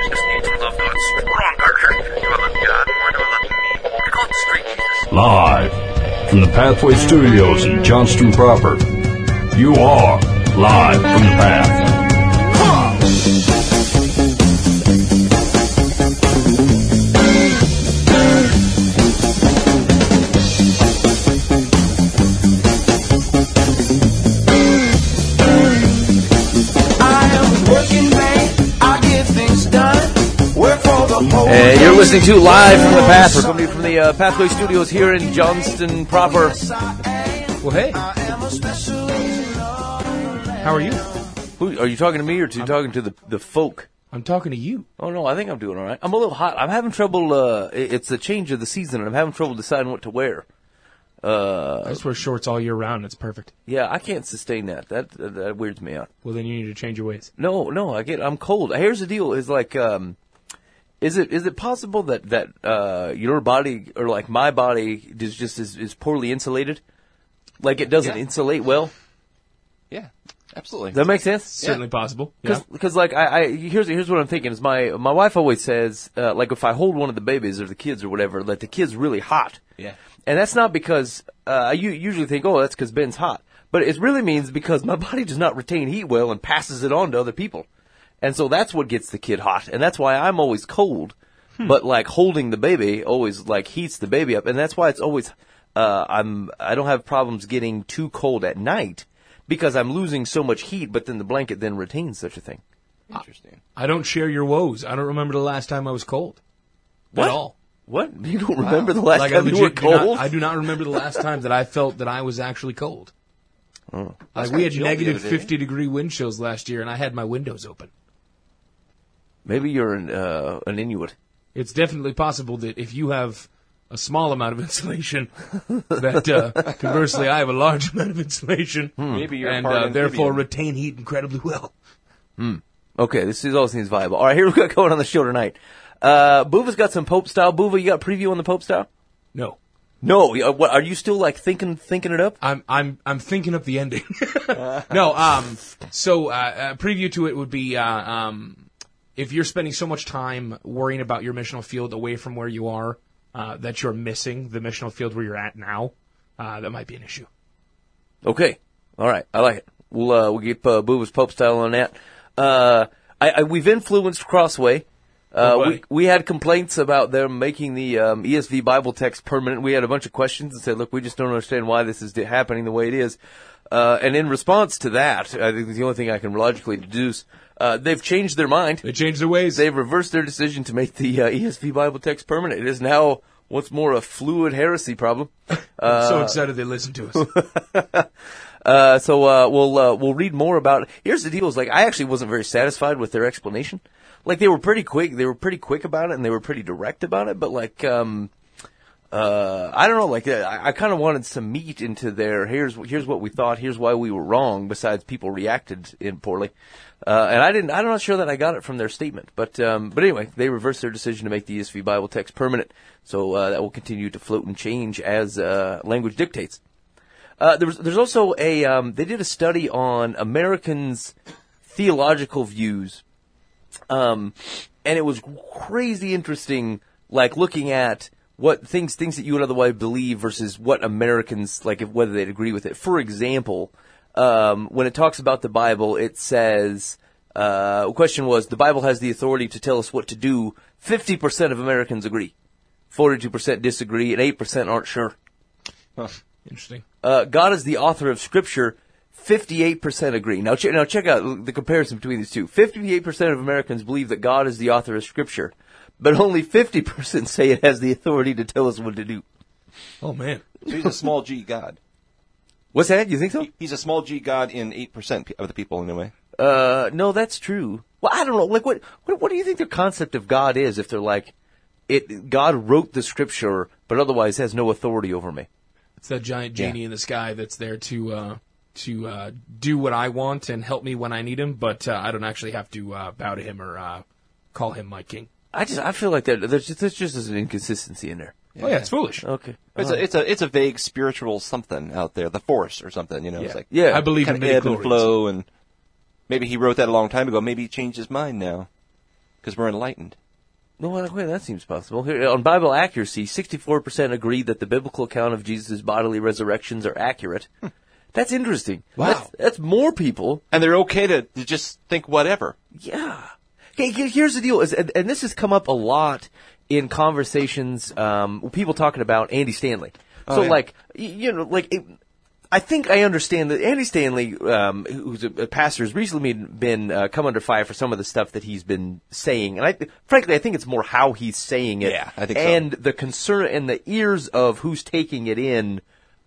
just need to love God. Wrong, Parker. Do I love God or do I love me? I call it straight Jesus. Live from the Pathway Studios in Johnston proper. You are live from the Path. Hey, you're listening to Live from the Path. We're coming to you from the Pathway Studios here in Johnston proper. Well, hey. How are you? Who, are you talking to me or are you talking to the folk? I'm talking to you. Oh, no, I think I'm doing all right. I'm a little hot. I'm having trouble. It's the change of the season, and I'm having trouble deciding what to wear. I just wear shorts all year round. It's perfect. Yeah, I can't sustain that. That weirds me out. Well, then you need to change your ways. No, I'm cold. Here's the deal: is like, is it possible that your body or like my body is poorly insulated? Like it doesn't insulate well. Yeah, absolutely. Does that make sense? Certainly possible. Yeah. Because like here's what I'm thinking is my wife always says like if I hold one of the babies or the kids or whatever, that the kid's really hot. Yeah. And that's not because you usually think, oh, that's because Ben's hot. But it really means because my body does not retain heat well and passes it on to other people. And so that's what gets the kid hot. And that's why I'm always cold. But like holding the baby always like heats the baby up. And that's why it's always, I don't have problems getting too cold at night because I'm losing so much heat, but then the blanket then retains such a thing. Interesting. I don't share your woes. I don't remember the last time I was cold. What? At all. What? You don't remember the last Like, time you were cold? I do not remember the last time that I felt that I was actually cold. Oh. Like we had negative 50-degree wind chills last year, and I had my windows open. Maybe you're an Inuit. It's definitely possible that if you have a small amount of insulation, that conversely I have a large amount of insulation, Maybe you're and therefore retain heat incredibly well. Okay, this all seems viable. All right, here we got going on the show tonight. Boova's got some Pope style. Boova, you got a preview on the Pope style? No. No, what, are you still like thinking it up? I'm thinking of the ending. No, so preview to it would be if you're spending so much time worrying about your missional field away from where you are, that you're missing the missional field where you're at now, that might be an issue. Okay, all right, I like it. We'll get Boova's Pope style on that. We've influenced Crossway. We had complaints about them making the ESV Bible text permanent. We had a bunch of questions and said, look, we just don't understand why this is happening the way it is. And in response to that, I think the only thing I can logically deduce, they've changed their mind. They changed their ways. They've reversed their decision to make the ESV Bible text permanent. It is now what's more a fluid heresy problem. I'm so excited they listened to us. So we'll read more about it. Here's the deal: is like I actually wasn't very satisfied with their explanation. Like they were pretty quick. They were pretty quick about it, and they were pretty direct about it. But like, I don't know. Like I kind of wanted some meat into their. Here's what we thought. Here's why we were wrong. Besides, people reacted poorly, and I'm not sure that I got it from their statement. But anyway, they reversed their decision to make the ESV Bible text permanent. So that will continue to float and change as language dictates. There's also they did a study on Americans' theological views. And it was crazy interesting, like looking at what things that you would otherwise believe versus what Americans, like whether they'd agree with it. For example, when it talks about the Bible, it says, the question was, the Bible has the authority to tell us what to do. 50% of Americans agree. 42% disagree, and 8% aren't sure. Huh. Interesting. God is the author of Scripture. 58% agree. Now check out the comparison between these two. 58% of Americans believe that God is the author of Scripture, but only 50% say it has the authority to tell us what to do. Oh, man. So he's a small g God. What's that? You think so? He's a small g God in 8% of the people, anyway. No, that's true. Well, I don't know. Like, what do you think their concept of God is if they're like, God wrote the Scripture, but otherwise has no authority over me? It's that giant genie in the sky that's there to do what I want and help me when I need him, but I don't actually have to bow to him or call him my king. I feel like there's just an inconsistency in there. Yeah. Oh yeah, it's foolish. Okay, it's a vague spiritual something out there, the Force or something. You know, yeah. It's like I believe in ebb and flow, and maybe he wrote that a long time ago. Maybe he changed his mind now. because we're enlightened. No, wait, that seems possible. Here, on Bible accuracy, 64% agree that the biblical account of Jesus' bodily resurrections are accurate. That's interesting. Wow. That's more people. And they're okay to just think whatever. Yeah. Okay, here's the deal, and this has come up a lot in conversations, people talking about Andy Stanley. So, yeah. I think I understand that Andy Stanley, who's a pastor, has recently been come under fire for some of the stuff that he's been saying. And frankly, I think it's more how he's saying it. Yeah, I think so. And the concern and the ears of who's taking it in,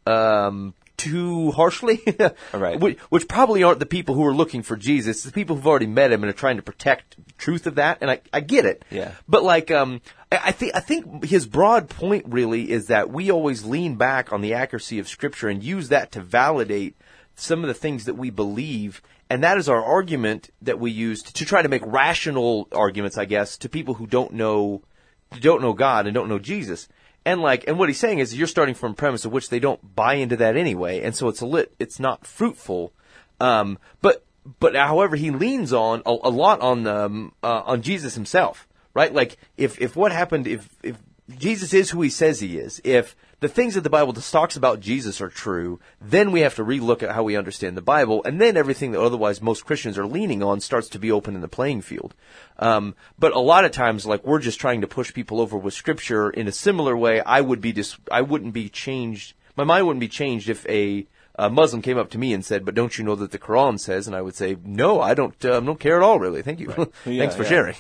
too harshly. Right. Which probably aren't the people who are looking for Jesus. It's the people who've already met him and are trying to protect the truth of that. And I get it. Yeah. But I think his broad point really is that we always lean back on the accuracy of Scripture and use that to validate some of the things that we believe. And that is our argument that we use to try to make rational arguments, I guess, to people who don't know God and don't know Jesus. And what he's saying is you're starting from a premise of which they don't buy into that anyway, and so it's not fruitful. But however, he leans on a lot on Jesus himself, right? Like if what happened, if Jesus is who he says he is, if the things that the Bible talks about Jesus are true, then we have to relook at how we understand the Bible, and then everything that otherwise most Christians are leaning on starts to be open in the playing field. But a lot of times, we're just trying to push people over with Scripture in a similar way. I wouldn't be changed. My mind wouldn't be changed if a Muslim came up to me and said, "But don't you know that the Quran says?" And I would say, "No, I don't care at all, really. Thank you. Right. Thanks for sharing."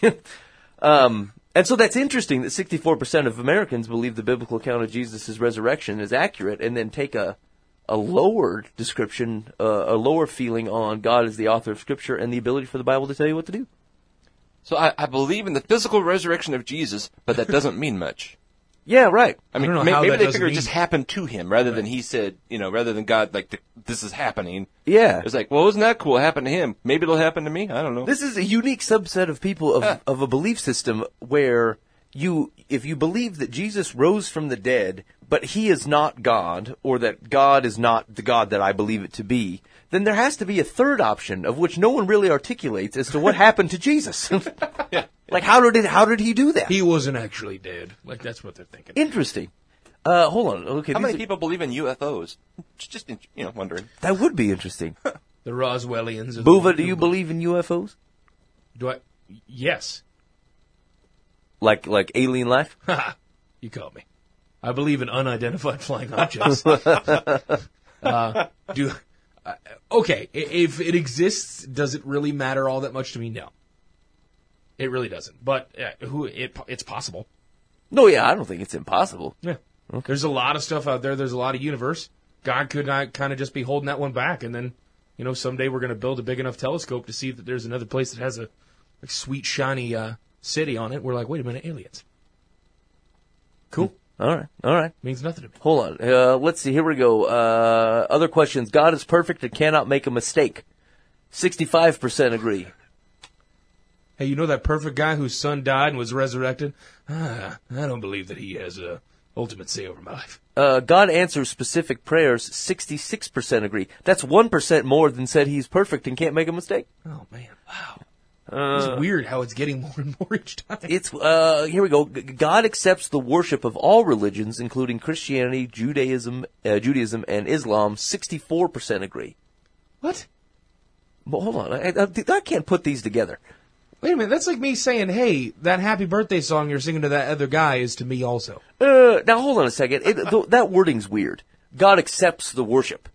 And so that's interesting that 64% of Americans believe the biblical account of Jesus' resurrection is accurate, and then take a lower description, a lower feeling on God as the author of Scripture and the ability for the Bible to tell you what to do. So I believe in the physical resurrection of Jesus, but that doesn't mean much. Yeah, right. I mean, don't know how maybe that they doesn't figure it mean- just happened to him rather than he said, rather than God, this is happening. Yeah. It's like, well, isn't that cool? It happened to him. Maybe it'll happen to me. I don't know. This is a unique subset of people of a belief system where if you believe that Jesus rose from the dead, but he is not God, or that God is not the God that I believe it to be, then there has to be a third option of which no one really articulates as to what happened to Jesus. Yeah. How did he do that? He wasn't actually dead. That's what they're thinking. Interesting. Hold on. Okay. How many people believe in UFOs? Just wondering. That would be interesting. The Roswellians. are the Buva, ones do who you believe in UFOs? Do I? Yes. Like alien life? You caught me. I believe in unidentified flying objects. Okay, if it exists, does it really matter all that much to me? No. It really doesn't. But it's possible. No, yeah, I don't think it's impossible. Yeah. Okay. There's a lot of stuff out there. There's a lot of universe. God could not kind of just be holding that one back, and then, someday we're going to build a big enough telescope to see that there's another place that has a sweet, shiny city on it. We're like, wait a minute, aliens. Cool. All right. Means nothing to me. Hold on. Let's see. Here we go. Other questions. God is perfect and cannot make a mistake. 65% agree. Hey, you know that perfect guy whose son died and was resurrected? I don't believe that he has a ultimate say over my life. God answers specific prayers. 66% agree. That's 1% more than said he's perfect and can't make a mistake. Oh, man. Wow. It's weird how it's getting more and more each time. It's here we go. God accepts the worship of all religions, including Christianity, Judaism, and Islam. 64% agree. What? Well, hold on. I can't put these together. Wait a minute. That's like me saying, hey, that happy birthday song you're singing to that other guy is to me also. Now, hold on a second. That wording's weird. God accepts the worship.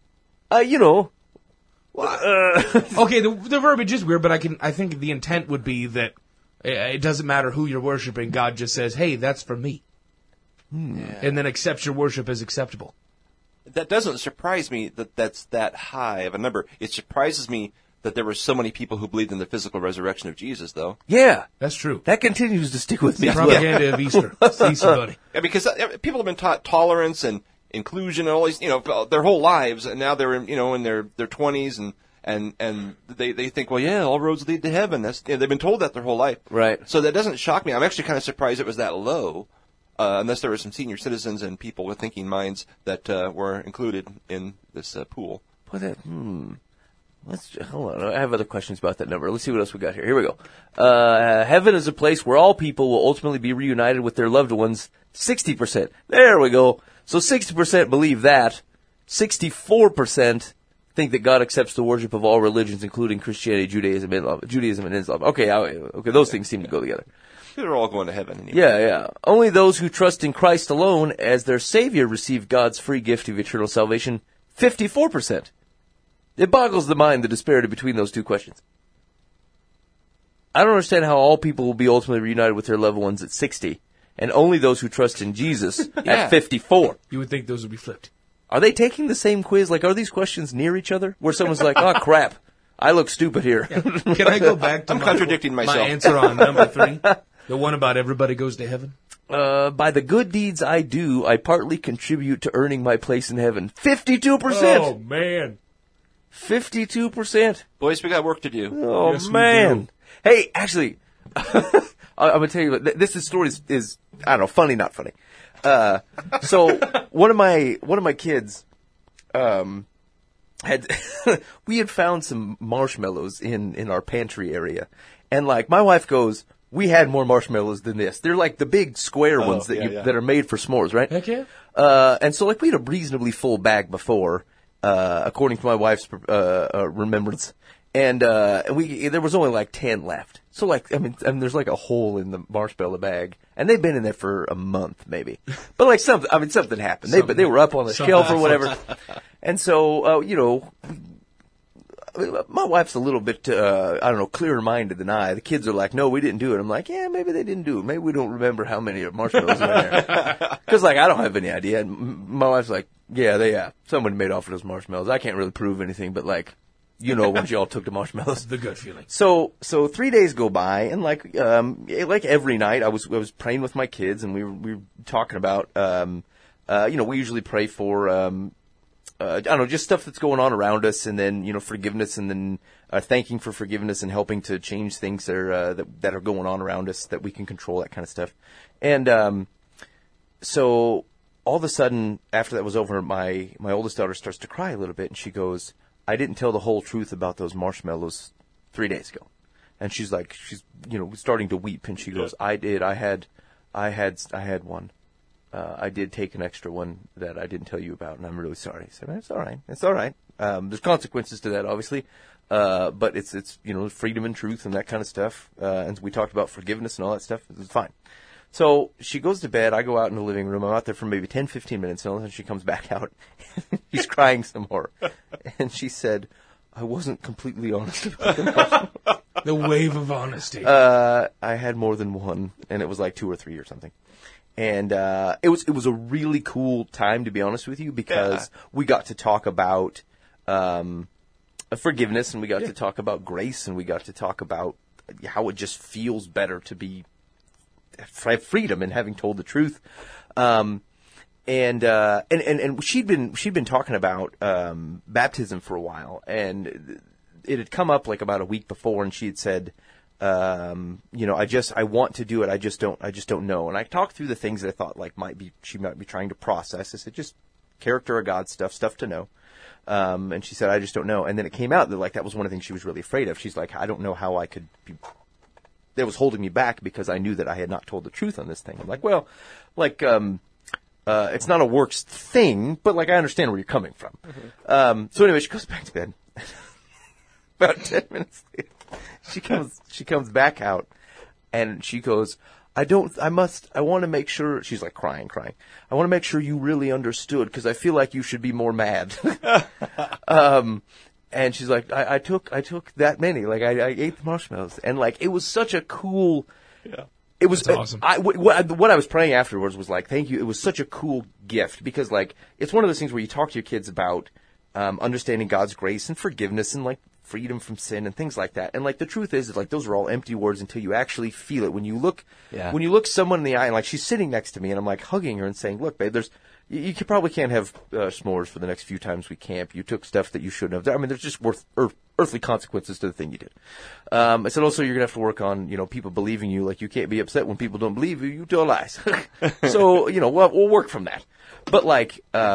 Okay, the verbiage is weird, but I think the intent would be that it doesn't matter who you're worshiping. God just says, hey, that's for me. And then accepts your worship as acceptable. That doesn't surprise me that's that high of a number. It surprises me that there were so many people who believed in the physical resurrection of Jesus, though. Yeah. That's true. That continues to stick with me. It's the propaganda of Easter. It's the Easter bunny. Yeah, because people have been taught tolerance and inclusion and all these, their whole lives, and now they're in their 20s and they think, well, yeah, all roads lead to heaven. That's they've been told that their whole life. Right. So that doesn't shock me. I'm actually kind of surprised it was that low, unless there were some senior citizens and people with thinking minds that were included in this pool. Boy, Hold on. I have other questions about that number. Let's see what else we got here. Here we go. Heaven is a place where all people will ultimately be reunited with their loved ones. 60%. There we go. So 60% believe that. 64% think that God accepts the worship of all religions, including Christianity, Judaism, and Islam. Okay, those things seem to go together. They're all going to heaven anyway. Yeah. Only those who trust in Christ alone as their Savior receive God's free gift of eternal salvation. 54%. It boggles the mind, the disparity between those two questions. I don't understand how all people will be ultimately reunited with their loved ones at 60, and only those who trust in Jesus at 54. You would think those would be flipped. Are they taking the same quiz? Like, are these questions near each other? Where someone's like, oh, crap, I look stupid here. Can I go back to I'm contradicting myself. my answer on number 3? The one about everybody goes to heaven? By the good deeds I do, I partly contribute to earning my place in heaven. 52%! Oh, man. 52%. Boys, we got work to do. Oh, Yes, we man. do. Hey, actually, I'm going to tell you, this story is, I don't know, funny, not funny. So one of my kids, we had found some marshmallows in our pantry area. And like, my wife goes, we had more marshmallows than this. They're like the big square ones that are made for s'mores, right? Heck yeah. And so like, we had a reasonably full bag before, according to my wife's, remembrance. And there was only like 10 left. So like, I mean, there's like a hole in the marshmallow bag. And they've been in there for a month, maybe. But like something happened. They were up on the shelf or whatever. And so, my wife's a little bit, clearer minded than I. The kids are like, no, we didn't do it. I'm like, yeah, maybe they didn't do it. Maybe we don't remember how many marshmallows were in there. Cause like, I don't have any idea. And my wife's like, yeah, someone made off with those marshmallows. I can't really prove anything, but like, once y'all took the marshmallows. The good feeling. So 3 days go by, and like every night, I was praying with my kids, and we were talking about, we usually pray for, just stuff that's going on around us, and then, forgiveness, and then thanking for forgiveness and helping to change things that are going on around us that we can control, that kind of stuff. And so all of a sudden, after that was over, my oldest daughter starts to cry a little bit, and she goes, I didn't tell the whole truth about those marshmallows 3 days ago. And she's starting to weep, and she goes, I did. I had one. I did take an extra one that I didn't tell you about, and I'm really sorry. I said, it's all right. It's all right. There's consequences to that, obviously. But it's freedom and truth and that kind of stuff. And we talked about forgiveness and all that stuff. It's fine. So she goes to bed. I go out in the living room. I'm out there for maybe 10, 15 minutes. And all of a sudden she comes back out. She's crying some more. And she said, I wasn't completely honest about the The wave of honesty. I had more than one. And it was like 2 or 3 or something. And it was a really cool time, to be honest with you, because we got to talk about forgiveness, and we got to talk about grace, and we got to talk about how it just feels better to be freedom and having told the truth. And she'd been talking about baptism for a while, and it had come up like about a week before, and she had said, I want to do it. I just don't know. And I talked through the things that I thought like she might be trying to process. I said, just character of God stuff to know. And she said, I just don't know. And then it came out that like that was one of the things she was really afraid of. She's like, I don't know how I could be. That was holding me back because I knew that I had not told the truth on this thing. I'm like, well, like, it's not a works thing, but like I understand where you're coming from. Mm-hmm. So anyway, she goes back to bed. About 10 minutes later, she comes back out, and she goes, I want to make sure, she's like crying. I want to make sure you really understood, because I feel like you should be more mad. And she's like, I took that many, like I ate the marshmallows, and like, it was such a cool, it was awesome. What I was praying afterwards was like, thank you. It was such a cool gift, because like, it's one of those things where you talk to your kids about, understanding God's grace and forgiveness and like freedom from sin and things like that. And like, the truth is like, those are all empty words until you actually feel it. When you look someone in the eye, and like, she's sitting next to me, and I'm like hugging her and saying, look, babe, you probably can't have s'mores for the next few times we camp. You took stuff that you shouldn't have. I mean, there's just earthly consequences to the thing you did. I said also, you're gonna have to work on, people believing you. Like, you can't be upset when people don't believe you. You tell lies. So, we'll work from that. But like,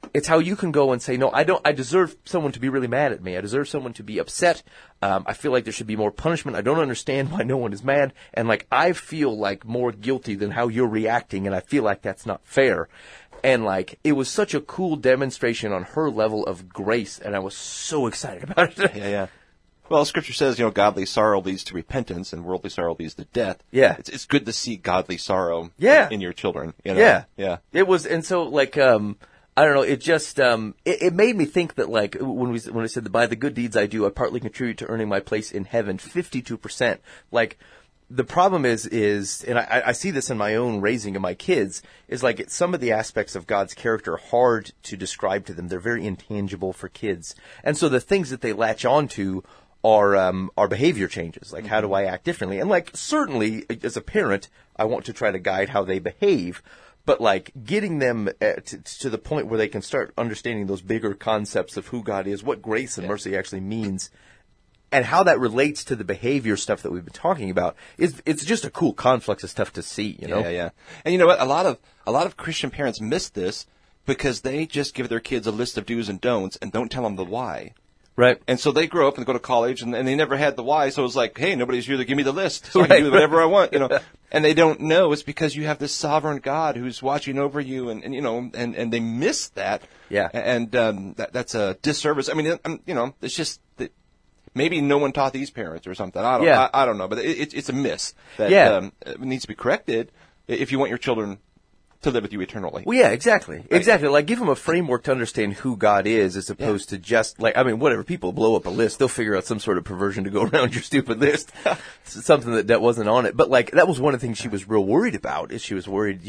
it's how you can go and say, no, I deserve someone to be really mad at me. I deserve someone to be upset. I feel like there should be more punishment. I don't understand why no one is mad. And like, I feel like more guilty than how you're reacting. And I feel like that's not fair. And like, it was such a cool demonstration on her level of grace. And I was so excited about it. Yeah. Well, Scripture says, godly sorrow leads to repentance, and worldly sorrow leads to death. Yeah. It's good to see godly sorrow in your children. Yeah. Yeah. It was, and so like, I don't know, it just, it made me think that like, when I said that by the good deeds I do, I partly contribute to earning my place in heaven, 52%. Like, the problem is, and I see this in my own raising of my kids, is like some of the aspects of God's character are hard to describe to them. They're very intangible for kids. And so the things that they latch onto are behavior changes. Like, how do I act differently? And like, certainly, as a parent, I want to try to guide how they behave. But like, getting them to the point where they can start understanding those bigger concepts of who God is, what grace and mercy actually means, and how that relates to the behavior stuff that we've been talking about, it's just a cool conflux of stuff to see, Yeah. And you know what? A lot of Christian parents miss this because they just give their kids a list of do's and don'ts and don't tell them the why. Right. And so they grow up and go to college and they never had the why, so it was like, hey, nobody's here to give me the list, so I can do whatever I want, And they don't know it's because you have this sovereign God who's watching over you and they miss that. Yeah. And that's a disservice. I mean, it's just that maybe no one taught these parents or something. I don't know, but it's a miss that needs to be corrected if you want your children to live with you eternally. Well, yeah, exactly. Right. Exactly. Like, give them a framework to understand who God is as opposed to just, like, I mean, whatever. People blow up a list. They'll figure out some sort of perversion to go around your stupid list. Something that wasn't on it. But, like, that was one of the things she was real worried about, is she was worried,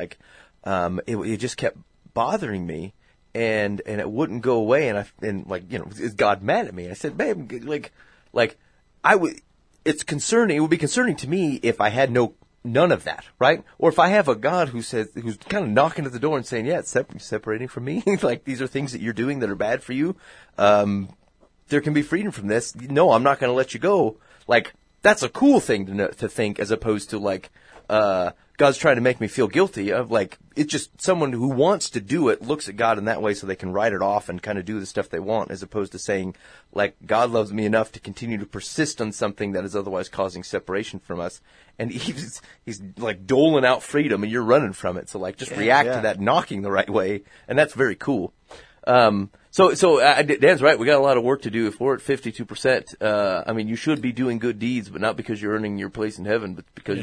it just kept bothering me. And it wouldn't go away. Is God mad at me? I said, babe, it's concerning. It would be concerning to me if I had none of that, right? Or if I have a God who's kind of knocking at the door and saying, yeah, it's separating from me. Like, these are things that you're doing that are bad for you. There can be freedom from this. No, I'm not going to let you go. Like, that's a cool thing to think, as opposed to like, God's trying to make me feel guilty. Of like, it's just someone who wants to do it looks at God in that way so they can write it off and kind of do the stuff they want, as opposed to saying, like, God loves me enough to continue to persist on something that is otherwise causing separation from us. And he's like doling out freedom and you're running from it. So like, just react to that knocking the right way. And that's very cool. So Dan's right. We got a lot of work to do. If we're at 52%, I mean, you should be doing good deeds, but not because you're earning your place in heaven, but because,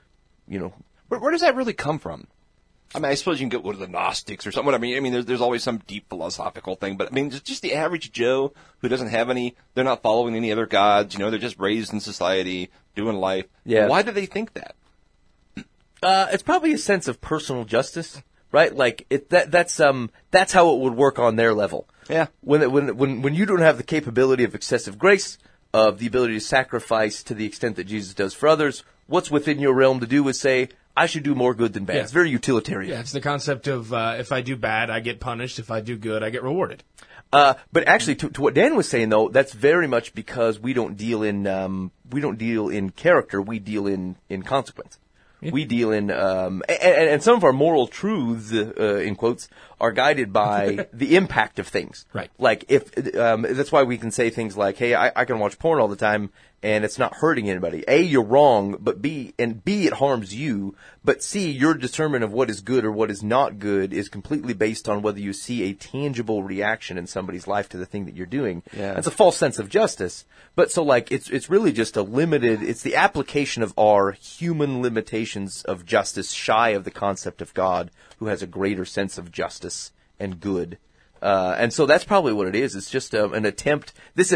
Where does that really come from? I mean, I suppose you can go to the Gnostics or something. I mean, there's always some deep philosophical thing, but I mean, just the average Joe who doesn't have they're not following any other gods, they're just raised in society, doing life. Yeah. Why do they think that? It's probably a sense of personal justice, right? Like, that's how it would work on their level. Yeah. When you don't have the capability of excessive grace, of the ability to sacrifice to the extent that Jesus does for others, what's within your realm to do is say, I should do more good than bad. Yeah. It's very utilitarian. Yeah, it's the concept of if I do bad, I get punished. If I do good, I get rewarded. But actually, to what Dan was saying, though, that's very much because we don't deal in character. We deal in consequence. Yeah. We deal in and some of our moral truths, in quotes, are guided by the impact of things. Right. Like, if that's why we can say things like, "Hey, I can watch porn all the time, and it's not hurting anybody." A, you're wrong, but B, it harms you. But C, your discernment of what is good or what is not good is completely based on whether you see a tangible reaction in somebody's life to the thing that you're doing. Yeah. That's a false sense of justice. But so, like, it's really just it's the application of our human limitations of justice shy of the concept of God, who has a greater sense of justice and good. And so that's probably what it is. It's just an attempt.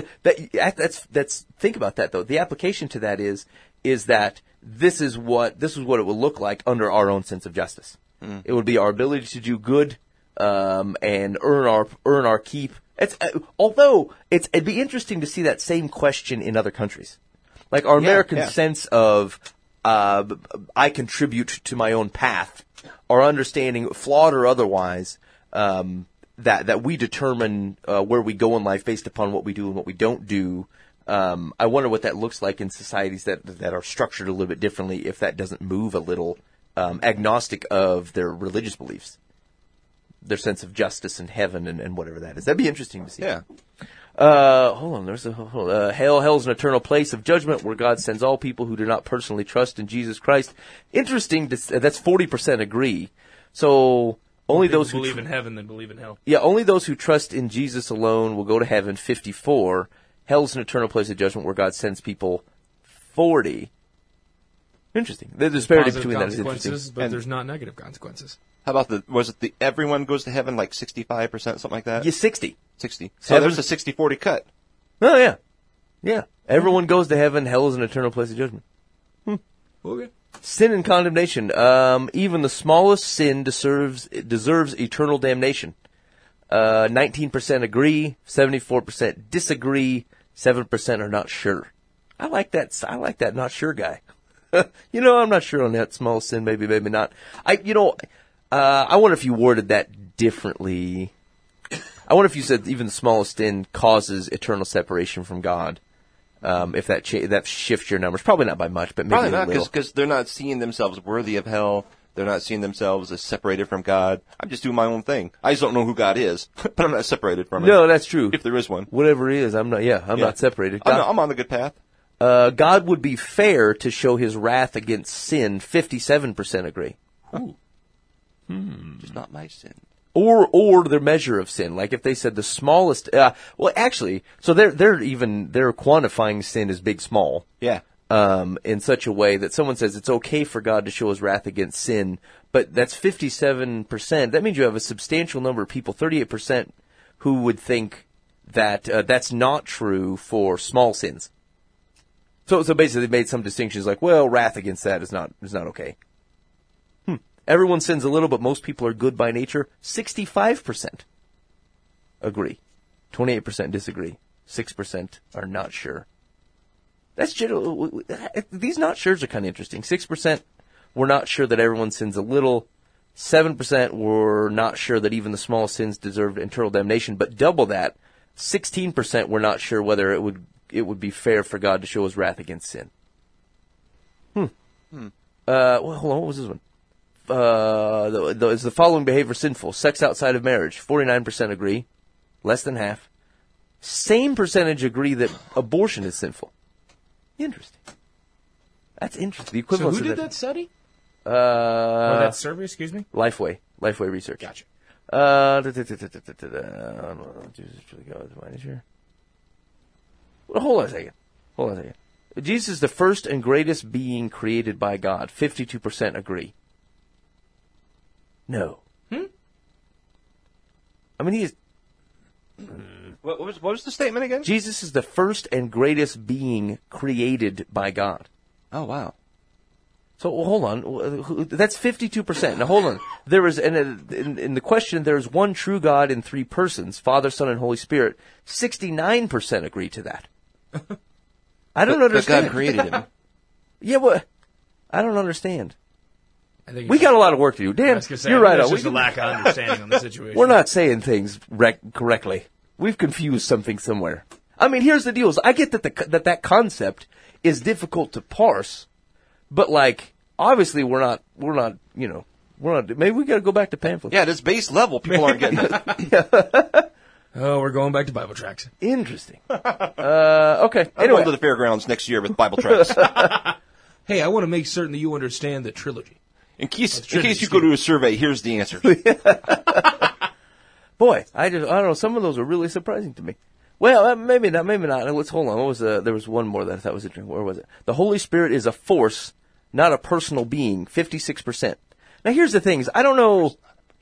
Think about that, though. The application to that is that this is what it would look like under our own sense of justice. Mm. It would be our ability to do good, and earn our keep. Although it'd be interesting to see that same question in other countries, like our American sense of I contribute to my own path, our understanding, flawed or otherwise, that we determine where we go in life based upon what we do and what we don't do. I wonder what that looks like in societies that are structured a little bit differently, if that doesn't move a little agnostic of their religious beliefs. their sense of justice and heaven and whatever that is. That'd be interesting to see. Yeah. Hold on. There's hell's an eternal place of judgment where God sends all people who do not personally trust in Jesus Christ. Interesting. That's 40% agree. So only People those who believe in heaven than believe in hell. yeah, only those who trust in Jesus alone will go to heaven. 54. Hell's an eternal place of judgment where God sends people. 40. Interesting. The disparity Positive between that is consequences, interesting. but And- there's not negative consequences. How about was it the everyone goes to heaven like 65%, something like that? Yeah, 60. 60. So Heaven- there's a 60-40 cut. Oh yeah, yeah. Everyone goes to heaven. Hell is an eternal place of judgment. Okay. Sin and condemnation. Even the smallest sin deserves eternal damnation. 19% agree, 74% disagree, 7% are not sure. I like that. I like that not sure guy. I'm not sure on that small sin. Maybe not. I wonder if you worded that differently. I wonder if you said even the smallest sin causes eternal separation from God. If that shifts your numbers, probably not by much, but maybe Probably a not, little. because they're not seeing themselves worthy of hell. They're not seeing themselves as separated from God. I'm just doing my own thing. I just don't know who God is, but I'm not separated from Him. No, that's true. If there is one. Whatever it is, I'm not. Yeah, I'm not separated. I'm on the good path. God would be fair to show His wrath against sin. 57% agree. Just not my sin. Or their measure of sin. Like if they said the smallest. Well, actually, so they're quantifying sin as big, small. Yeah. In such a way that someone says it's okay for God to show His wrath against sin, but that's 57%. That means you have a substantial number of people, 38%, who would think that that's not true for small sins. So basically, they made some distinctions, like, well, wrath against that is not okay. Everyone sins a little, but most people are good by nature. 65% agree, 28% disagree, 6% are not sure. That's general. These not sures are kind of interesting. 6% were not sure that everyone sins a little. 7% were not sure that even the smallest sins deserved eternal damnation. But double that, 16% were not sure whether it would be fair for God to show His wrath against sin. Well, hold on. What was this one? Is the following behavior sinful? Sex outside of marriage. 49% agree. Less than half. Same percentage agree that abortion is sinful. Interesting. That's interesting. The So equivalent who of did that study? Or Uh, that survey, excuse me? Lifeway Research. Gotcha. Jesus truly God with mine is here. Well, hold on a second. Jesus is the first and greatest being created by God. 52% agree. No. I mean, he is. What was the statement again? Jesus is the first and greatest being created by God. Oh, wow. So hold on, that's 52%. Now hold on. There is in the question there is one true God in three persons, Father, Son, and Holy Spirit. 69% agree to that. I don't understand. But God created him. Yeah, but I don't understand. I think We got a lot of work to do, I Dan. was gonna say, You're I think right. There's We just a can- lack of understanding on the situation. We're not saying things correctly. We've confused something somewhere. I mean, here's the deal: is I get that that concept is difficult to parse, but like obviously we're not. Maybe we got to go back to pamphlets. Yeah, at its base level, people aren't getting it. Oh, we're going back to Bible tracts. Interesting. Okay. I'm Anyway, going to the fairgrounds next year with Bible tracts. Hey, I want to make certain that you understand the trilogy. In case you go to a survey, here's the answer. boy, I don't know. Some of those are really surprising to me. Well, maybe not. Let's hold on. What was there was one more that I thought was interesting. Where was it? The Holy Spirit is a force, not a personal being. 56%. Now, here's the things. I don't know.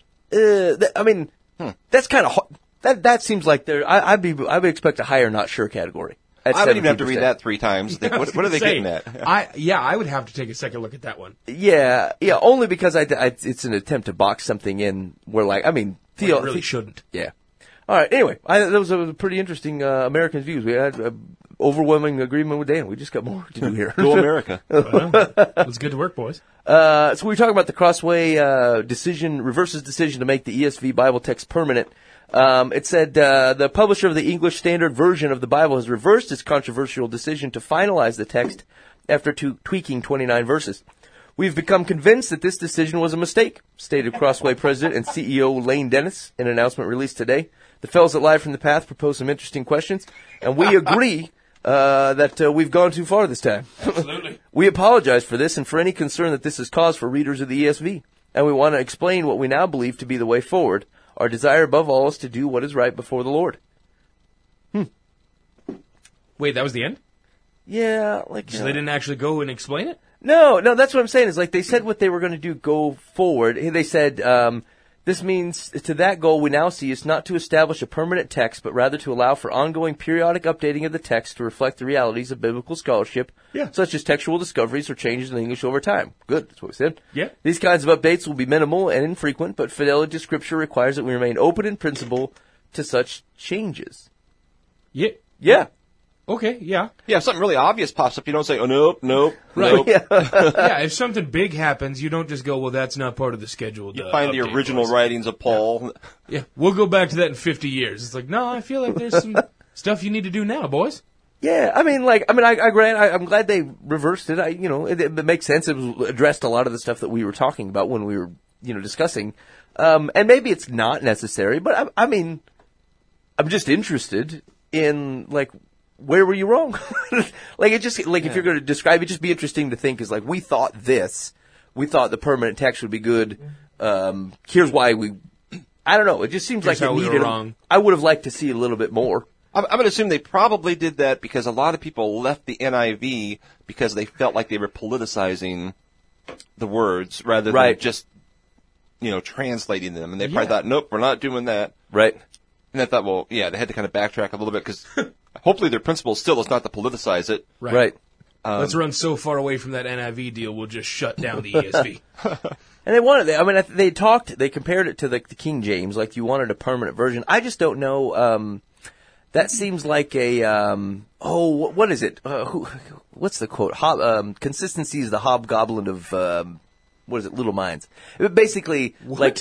That's kind of that seems like I would expect a higher not sure category. At I would even have to 17%. read that 3 times. Think, what are they getting at? I would have to take a second look at that one. Yeah, only because it's an attempt to box something in where, like, I mean, It really shouldn't. Yeah. All right. Anyway, that was a pretty interesting American views. We had overwhelming agreement with Dan. We just got more to do here. Go America. It's good to work, boys. So we were talking about the Crossway reverses decision to make the ESV Bible text permanent. It said the publisher of the English Standard Version of the Bible has reversed its controversial decision to finalize the text after tweaking 29 verses. We've become convinced that this decision was a mistake, stated Crossway President and CEO Lane Dennis in an announcement released today. The fellows at Live from the Path proposed some interesting questions, and we agree that we've gone too far this time. Absolutely. We apologize for this and for any concern that this has caused for readers of the ESV, and we want to explain what we now believe to be the way forward. Our desire above all is to do what is right before the Lord. Wait, that was the end? Yeah, So they didn't actually go and explain it? No, that's what I'm saying. Is like they said what they were going to do go forward. They said, this means to that goal we now see is not to establish a permanent text, but rather to allow for ongoing periodic updating of the text to reflect the realities of biblical scholarship, such as textual discoveries or changes in English over time. Good, that's what we said. Yeah. These kinds of updates will be minimal and infrequent, but fidelity to Scripture requires that we remain open in principle to such changes. Yeah. Yeah. Okay, yeah. Yeah, if something really obvious pops up, you don't say, oh, nope. Yeah, if something big happens, you don't just go, well, that's not part of the schedule. You find the original writings of Paul. Yeah, we'll go back to that in 50 years. It's like, no, I feel like there's some stuff you need to do now, boys. Yeah, I'm glad they reversed it. It makes sense. It addressed a lot of the stuff that we were talking about when we were, discussing. And maybe it's not necessary, but I'm just interested in, where were you wrong? If you're going to describe it, just be interesting to think is we thought the permanent text would be good. Here's why I don't know. It just seems Here's like how it we were needed, wrong. I would have liked to see a little bit more. I'm going to assume they probably did that because a lot of people left the NIV because they felt like they were politicizing the words rather than just, translating them. And they probably thought, nope, we're not doing that. Right. And I thought, well, yeah, they had to kind of backtrack a little bit because hopefully their principle still is not to politicize it. Right. Let's run so far away from that NIV deal, we'll just shut down the ESV. And they compared it to the King James, like you wanted a permanent version. I just don't know, that seems like what is it? What's the quote? Consistency is the hobgoblin of, little minds. Basically,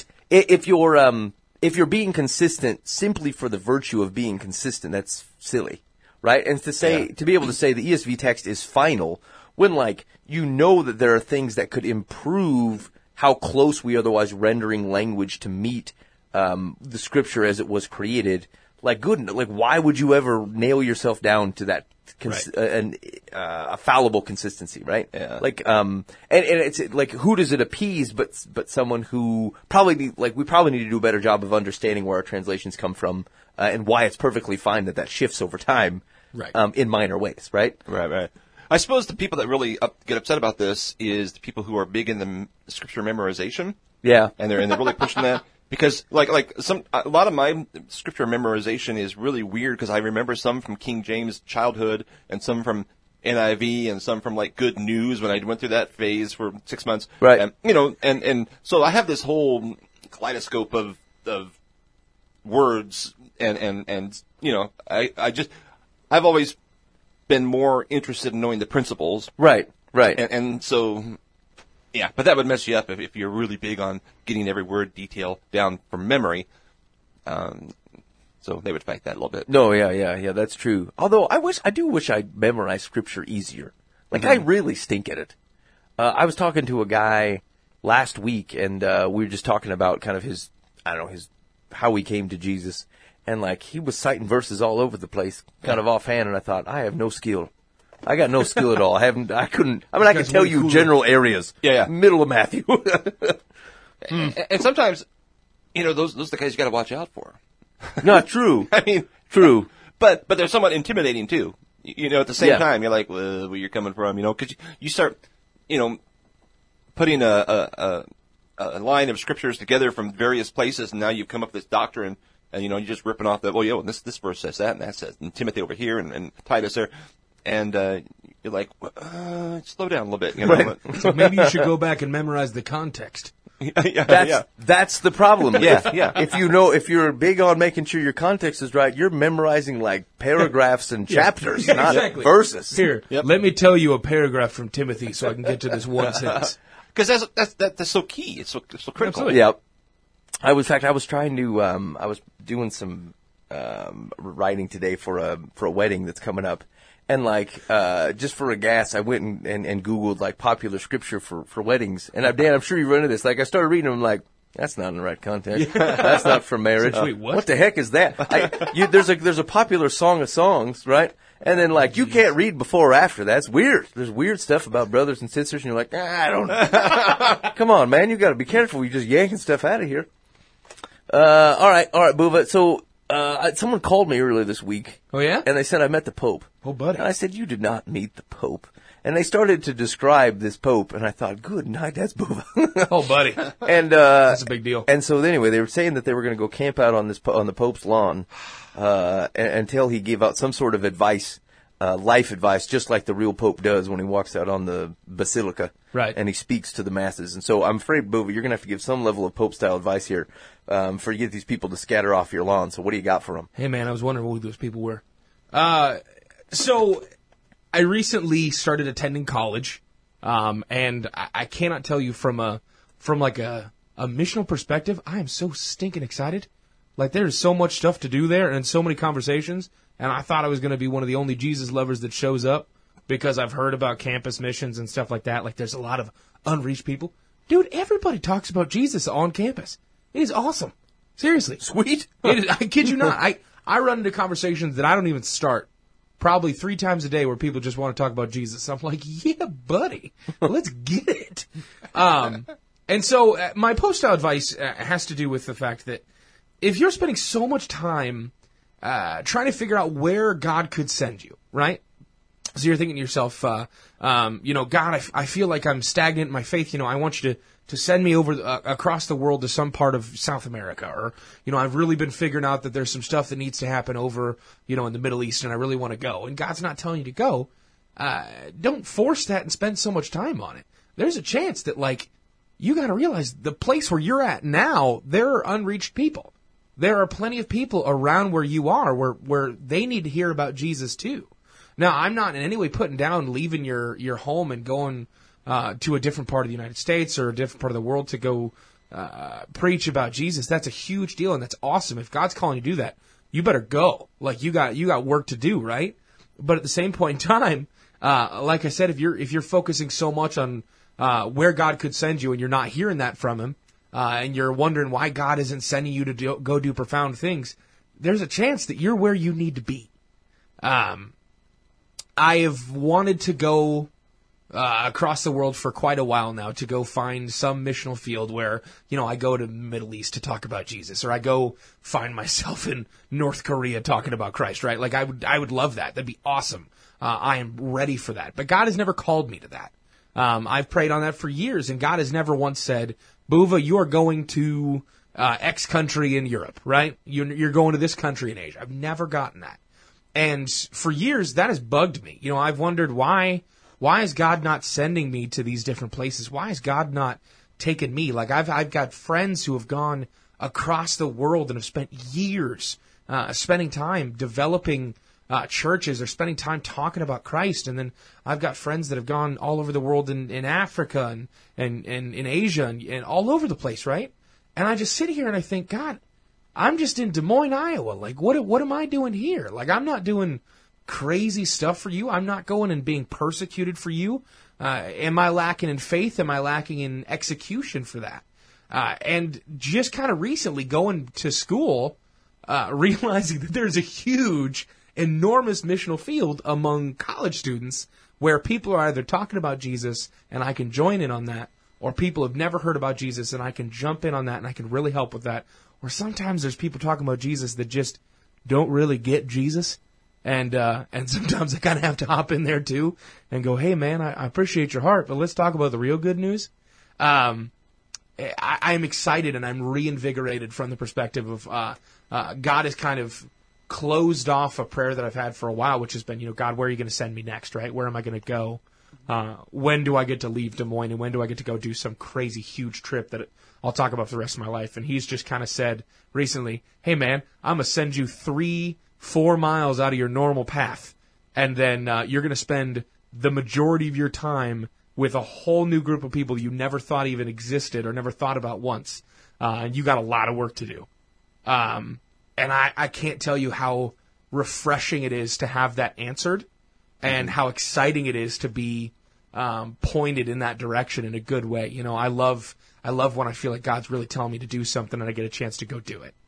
if you're being consistent simply for the virtue of being consistent, that's silly, right? And to be able to say the ESV text is final when, that there are things that could improve how close we otherwise rendering language to meet the Scripture as it was created. Why would you ever nail yourself down to that a fallible consistency, right? Yeah. And it's who does it appease but someone who we probably need to do a better job of understanding where our translations come from and why it's perfectly fine that shifts over time, right? In minor ways, right? Right. I suppose the people that really get upset about this is the people who are big in the Scripture memorization. Yeah, and they're really pushing that. Because a lot of my Scripture memorization is really weird because I remember some from King James childhood and some from NIV and some from Good News when I went through that phase for 6 months. Right. And, and so I have this whole kaleidoscope of words and I've always been more interested in knowing the principles. Right. And so, yeah, but that would mess you up if you're really big on getting every word detail down from memory. So they would fight that a little bit. No, yeah, that's true. Although I do wish I memorized Scripture easier. I really stink at it. I was talking to a guy last week, and we were just talking about kind of his how he came to Jesus, and he was citing verses all over the place, kind of offhand, and I thought, I have no skill. I got no skill at all. I can tell you general areas. Yeah. Middle of Matthew. And sometimes, those are the guys you got to watch out for. Not true. I mean, true. But they're somewhat intimidating too. At the same time, you're like, well, where you're coming from, because you start, putting a line of scriptures together from various places, and now you've come up with this doctrine, and you're just ripping off that. Well, this verse says that, and that says, and Timothy over here, and Titus there. And you're like, slow down a little bit. Right. So maybe you should go back and memorize the context. That's the problem. Yeah. If you're big on making sure your context is right, you're memorizing paragraphs and chapters, not verses. Here, let me tell you a paragraph from Timothy so I can get to this one sentence. Because that's so key. It's so critical. Absolutely. Yeah. I was trying to, I was doing some writing today for a wedding that's coming up. And like, just for a gas, I went and Googled like popular scripture for weddings. And Dan, I'm sure you run into this. Like, I started reading them, like, that's not in the right context. That's not for marriage. Wait, what? The heck is that? There's a popular Song of Songs, right? And then like, you can't read before or after. That's weird. There's weird stuff about brothers and sisters, and you're like, I don't know. Come on, man, you got to be careful. You're just yanking stuff out of here. All right, Buva. So. Someone called me earlier this week. Oh, yeah? And they said I met the Pope. Oh, buddy. And I said, you did not meet the Pope. And they started to describe this Pope, and I thought, good night, that's Buva. Oh, buddy. And that's a big deal. And so anyway, they were saying that they were going to go camp out on the Pope's lawn until he gave out some sort of advice, life advice, just like the real Pope does when he walks out on the basilica. Right. And he speaks to the masses. And so I'm afraid, Buva, you're going to have to give some level of Pope-style advice here for you to get these people to scatter off your lawn. So what do you got for them? Hey, man, I was wondering who those people were. So I recently started attending college, and I cannot tell you from a missional perspective, I am so stinking excited. Like, there's so much stuff to do there and so many conversations, and I thought I was going to be one of the only Jesus lovers that shows up because I've heard about campus missions and stuff like that. Like, there's a lot of unreached people. Dude, everybody talks about Jesus on campus. It is awesome. Seriously. Sweet. It is, I kid you not. I run into conversations that I don't even start probably 3 times a day where people just want to talk about Jesus. I'm like, yeah, buddy, let's get it. And so my post-style advice has to do with the fact that if you're spending so much time trying to figure out where God could send you, right? So you're thinking to yourself, God, I feel like I'm stagnant in my faith. I want you to send me over across the world to some part of South America, or I've really been figuring out that there's some stuff that needs to happen over in the Middle East, and I really want to go. And God's not telling you to go. Don't force that and spend so much time on it. There's a chance that you got to realize the place where you're at now, there are unreached people. There are plenty of people around where you are where they need to hear about Jesus too. Now, I'm not in any way putting down leaving your home and going to a different part of the United States or a different part of the world to go preach about Jesus. That's a huge deal, and that's awesome. If God's calling you to do that, you better go. Like, you got work to do, right? But at the same point in time, like I said, if you're focusing so much on where God could send you and you're not hearing that from Him, and you're wondering why God isn't sending you to go do profound things, there's a chance that you're where you need to be. I have wanted to go across the world for quite a while now to go find some missional field where, I go to the Middle East to talk about Jesus, or I go find myself in North Korea talking about Christ, right? Like, I would love that. That'd be awesome. I am ready for that. But God has never called me to that. I've prayed on that for years, and God has never once said, Buva, you are going to X country in Europe, right? You're going to this country in Asia. I've never gotten that. And for years, that has bugged me. I've wondered why is God not sending me to these different places? Why is God not taking me? Like, I've got friends who have gone across the world and have spent years spending time developing churches or spending time talking about Christ. And then I've got friends that have gone all over the world in Africa and in Asia and all over the place, right? And I just sit here and I think, God, I'm just in Des Moines, Iowa. Like, what am I doing here? Like, I'm not doing crazy stuff for you. I'm not going and being persecuted for you. Am I lacking in faith? Am I lacking in execution for that? And just kind of recently going to school, realizing that there's a huge, enormous missional field among college students where people are either talking about Jesus and I can join in on that, or people have never heard about Jesus and I can jump in on that and I can really help with that. Or sometimes there's people talking about Jesus that just don't really get Jesus. And sometimes I kind of have to hop in there too and go, hey man, I appreciate your heart, but let's talk about the real good news. I'm excited and I'm reinvigorated from the perspective of, God has kind of closed off a prayer that I've had for a while, which has been, God, where are you going to send me next, right? Where am I going to go? When do I get to leave Des Moines, and when do I get to go do some crazy huge trip that I'll talk about for the rest of my life? And he's just kind of said recently, hey man, I'm going to send you 3-4 miles out of your normal path. And then you're going to spend the majority of your time with a whole new group of people you never thought even existed or never thought about once. And you got a lot of work to do. And I can't tell you how refreshing it is to have that answered and how exciting it is to be pointed in that direction in a good way. You know, I love when I feel like God's really telling me to do something and I get a chance to go do it.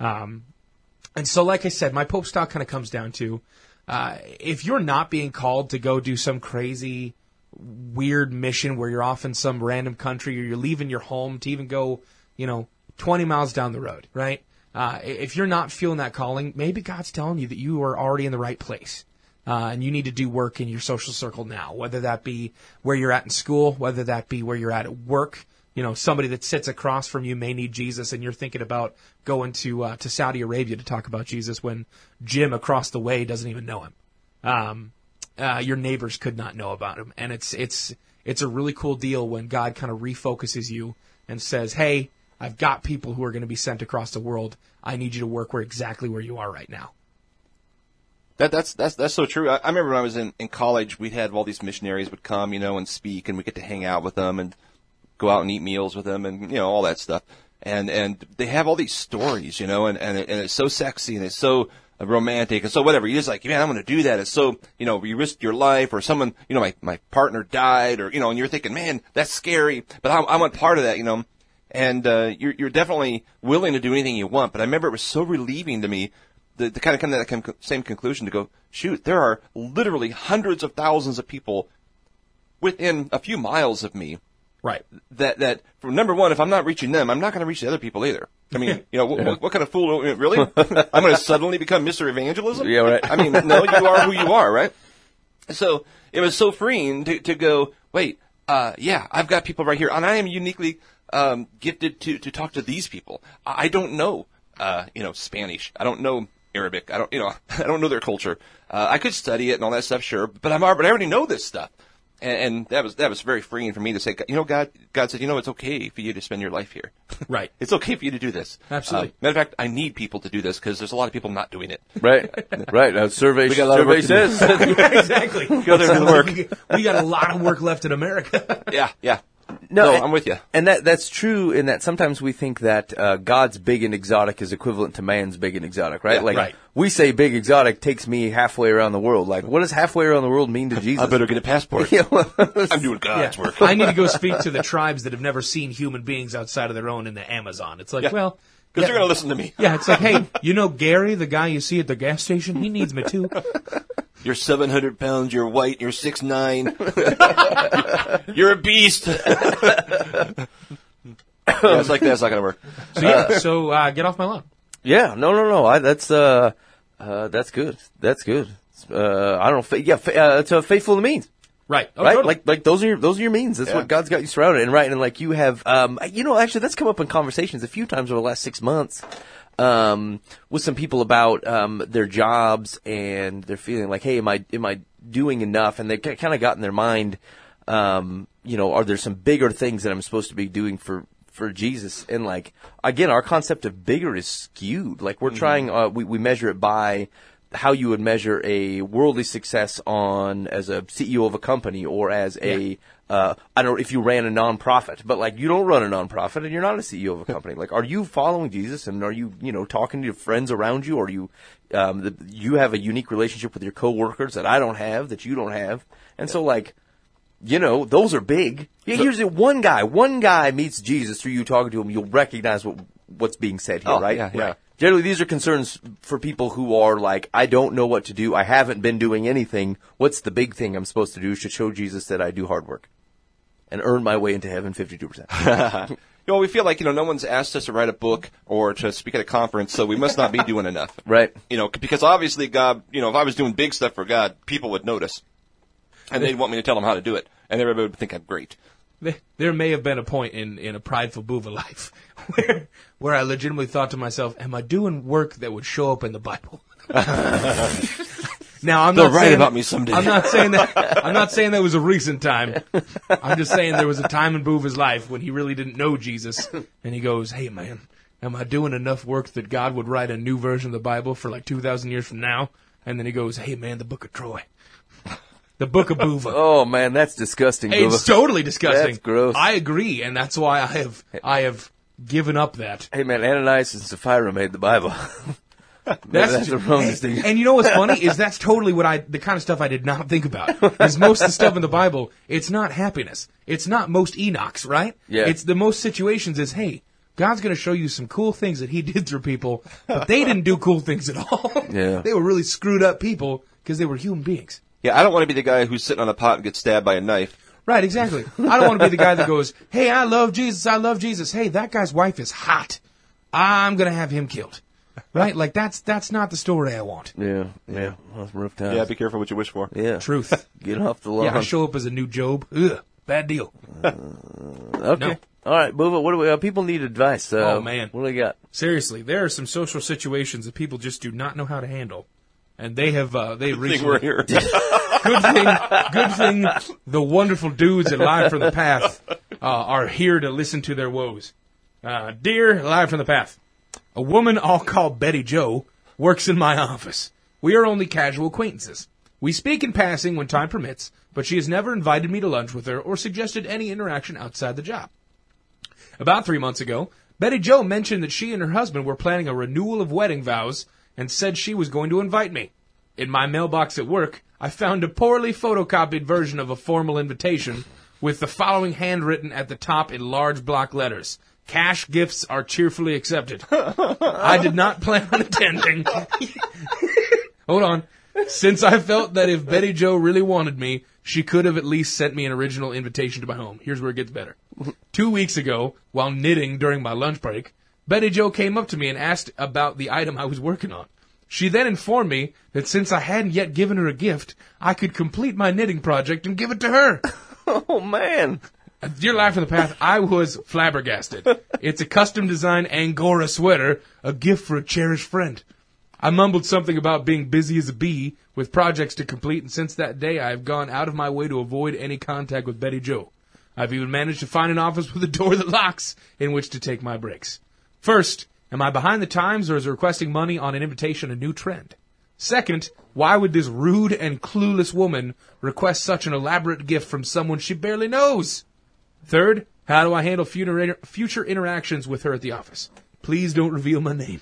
And so, like I said, my Pope stock kind of comes down to, if you're not being called to go do some crazy, weird mission where you're off in some random country or you're leaving your home to even go, 20 miles down the road, right? If you're not feeling that calling, maybe God's telling you that you are already in the right place. And you need to do work in your social circle now, whether that be where you're at in school, whether that be where you're at work. Somebody that sits across from you may need Jesus, and you're thinking about going to Saudi Arabia to talk about Jesus when Jim across the way doesn't even know him. Your neighbors could not know about him, and it's a really cool deal when God kind of refocuses you and says, "Hey, I've got people who are going to be sent across the world. I need you to work exactly where you are right now." That's so true. I remember when I was in college, we'd had all these missionaries would come, and speak, and we get to hang out with them and go out and eat meals with them and, all that stuff. And they have all these stories, and it's so sexy and it's so romantic and so whatever. You're just like, man, I'm going to do that. It's so, you risk your life or someone, my partner died or, and you're thinking, man, that's scary, but I want part of that, and you're definitely willing to do anything you want. But I remember it was so relieving to me to kind of come to that same conclusion to go, shoot, there are literally hundreds of thousands of people within a few miles of me. Right. That for number one, if I'm not reaching them, I'm not going to reach the other people either. I mean, what kind of fool, really? I'm going to suddenly become Mr. Evangelism? Yeah, right. I mean, no, you are who you are, right? So it was so freeing to go, wait, I've got people right here, and I am uniquely gifted to talk to these people. I don't know, Spanish. I don't know Arabic. I don't know their culture. I could study it and all that stuff, sure, but I already know this stuff. And that was very freeing for me to say, God said, it's okay for you to spend your life here. Right. It's okay for you to do this. Absolutely. Matter of fact, I need people to do this because there's a lot of people not doing it. Right. Survey We got a lot of work to do. says. Yeah, exactly. Go there and do the work. We got a lot of work left in America. Yeah. No, I'm with you. And that's true in that sometimes we think that God's big and exotic is equivalent to man's big and exotic, right? Yeah, right. We say big exotic takes me halfway around the world. Like, what does halfway around the world mean to Jesus? I better get a passport. Yeah, well, I'm doing God's work. I need to go speak to the tribes that have never seen human beings outside of their own in the Amazon. It's like, Yeah. well... Because they're going to listen to me. Yeah, it's like, hey, Gary, the guy you see at the gas station? He needs me too. You're 700 pounds, you're white, you're 6'9". You're a beast. It's like that's not going to work. So get off my lawn. yeah, no. That's good. That's good. I don't know. It's faithful to means. Right. Oh, Right, totally. like those are your means. That's what God's got you surrounded in, right? And like you have, actually, that's come up in conversations a few times over the last 6 months, with some people about their jobs, and they're feeling like, hey, am I doing enough? And they've kind of got in their mind, are there some bigger things that I'm supposed to be doing for Jesus? And like, again, our concept of bigger is skewed. Like we're trying, we measure it by how you would measure a worldly success as a CEO of a company or as I don't know if you ran a nonprofit, but like you don't run a nonprofit and you're not a CEO of a company. Like, are you following Jesus and are you, talking to your friends around you, or you have a unique relationship with your coworkers that I don't have, that you don't have? And so like, those are big. Yeah, here's it. One guy meets Jesus through you talking to him. You'll recognize what's being said here, right? Yeah. Right. Generally, these are concerns for people who are like, I don't know what to do. I haven't been doing anything. What's the big thing I'm supposed to do to show Jesus that I do hard work and earn my way into heaven 52%? We feel like, no one's asked us to write a book or to speak at a conference, so we must not be doing enough. Right. Because obviously God, if I was doing big stuff for God, people would notice. And they'd want me to tell them how to do it. And everybody would think I'm great. There may have been a point in a prideful Buva life where I legitimately thought to myself, am I doing work that would show up in the Bible? Now, They'll write about me someday. I'm not saying that was a recent time. I'm just saying there was a time in Buva's life when he really didn't know Jesus, and he goes, hey, man, am I doing enough work that God would write a new version of the Bible for like 2,000 years from now? And then he goes, hey, man, the Book of Troy. The Book of Buva. Oh man, that's disgusting. It's totally disgusting. That's gross. I agree, and that's why I have given up that. Hey man, Ananias and Sapphira made the Bible. That's the wrong distinction. And you know what's funny is that's totally the kind of stuff I did not think about. Because most of the stuff in the Bible, it's not happiness. It's not most Enochs, right? Yeah. It's the most situations is, hey, God's going to show you some cool things that he did through people, but they didn't do cool things at all. Yeah. They were really screwed up people because they were human beings. Yeah, I don't want to be the guy who's sitting on a pot and gets stabbed by a knife. Right, exactly. I don't want to be the guy that goes, hey, I love Jesus, I love Jesus. Hey, that guy's wife is hot. I'm going to have him killed. Right? Like, that's not the story I want. Yeah. Well, rough times. Yeah, be careful what you wish for. Yeah. Truth. Get off the lawn. Yeah, I show up as a new Job. Ugh, bad deal. Okay. No. All right, Bubba, what do we, people need advice. Oh, man. What do we got? Seriously, there are some social situations that people just do not know how to handle. And they have, they I think recently... we're here. Good thing the wonderful dudes at Live from the Path are here to listen to their woes. Dear Live from the Path, a woman I'll call Betty Joe works in my office. We are only casual acquaintances. We speak in passing when time permits, but she has never invited me to lunch with her or suggested any interaction outside the job. About 3 months ago, Betty Joe mentioned that she and her husband were planning a renewal of wedding vows and said she was going to invite me. In my mailbox at work, I found a poorly photocopied version of a formal invitation with the following handwritten at the top in large block letters. Cash gifts are cheerfully accepted. I did not plan on attending. Hold on. Since I felt that if Betty Joe really wanted me, she could have at least sent me an original invitation to my home. Here's where it gets better. 2 weeks ago, while knitting during my lunch break, Betty Joe came up to me and asked about the item I was working on. She then informed me that since I hadn't yet given her a gift, I could complete my knitting project and give it to her. Oh, man. Dear Live from the Path, I was flabbergasted. It's a custom-designed Angora sweater, a gift for a cherished friend. I mumbled something about being busy as a bee with projects to complete, and since that day I have gone out of my way to avoid any contact with Betty Joe. I've even managed to find an office with a door that locks in which to take my breaks. First, am I behind the times or is requesting money on an invitation a new trend? Second, why would this rude and clueless woman request such an elaborate gift from someone she barely knows? Third, how do I handle future interactions with her at the office? Please don't reveal my name.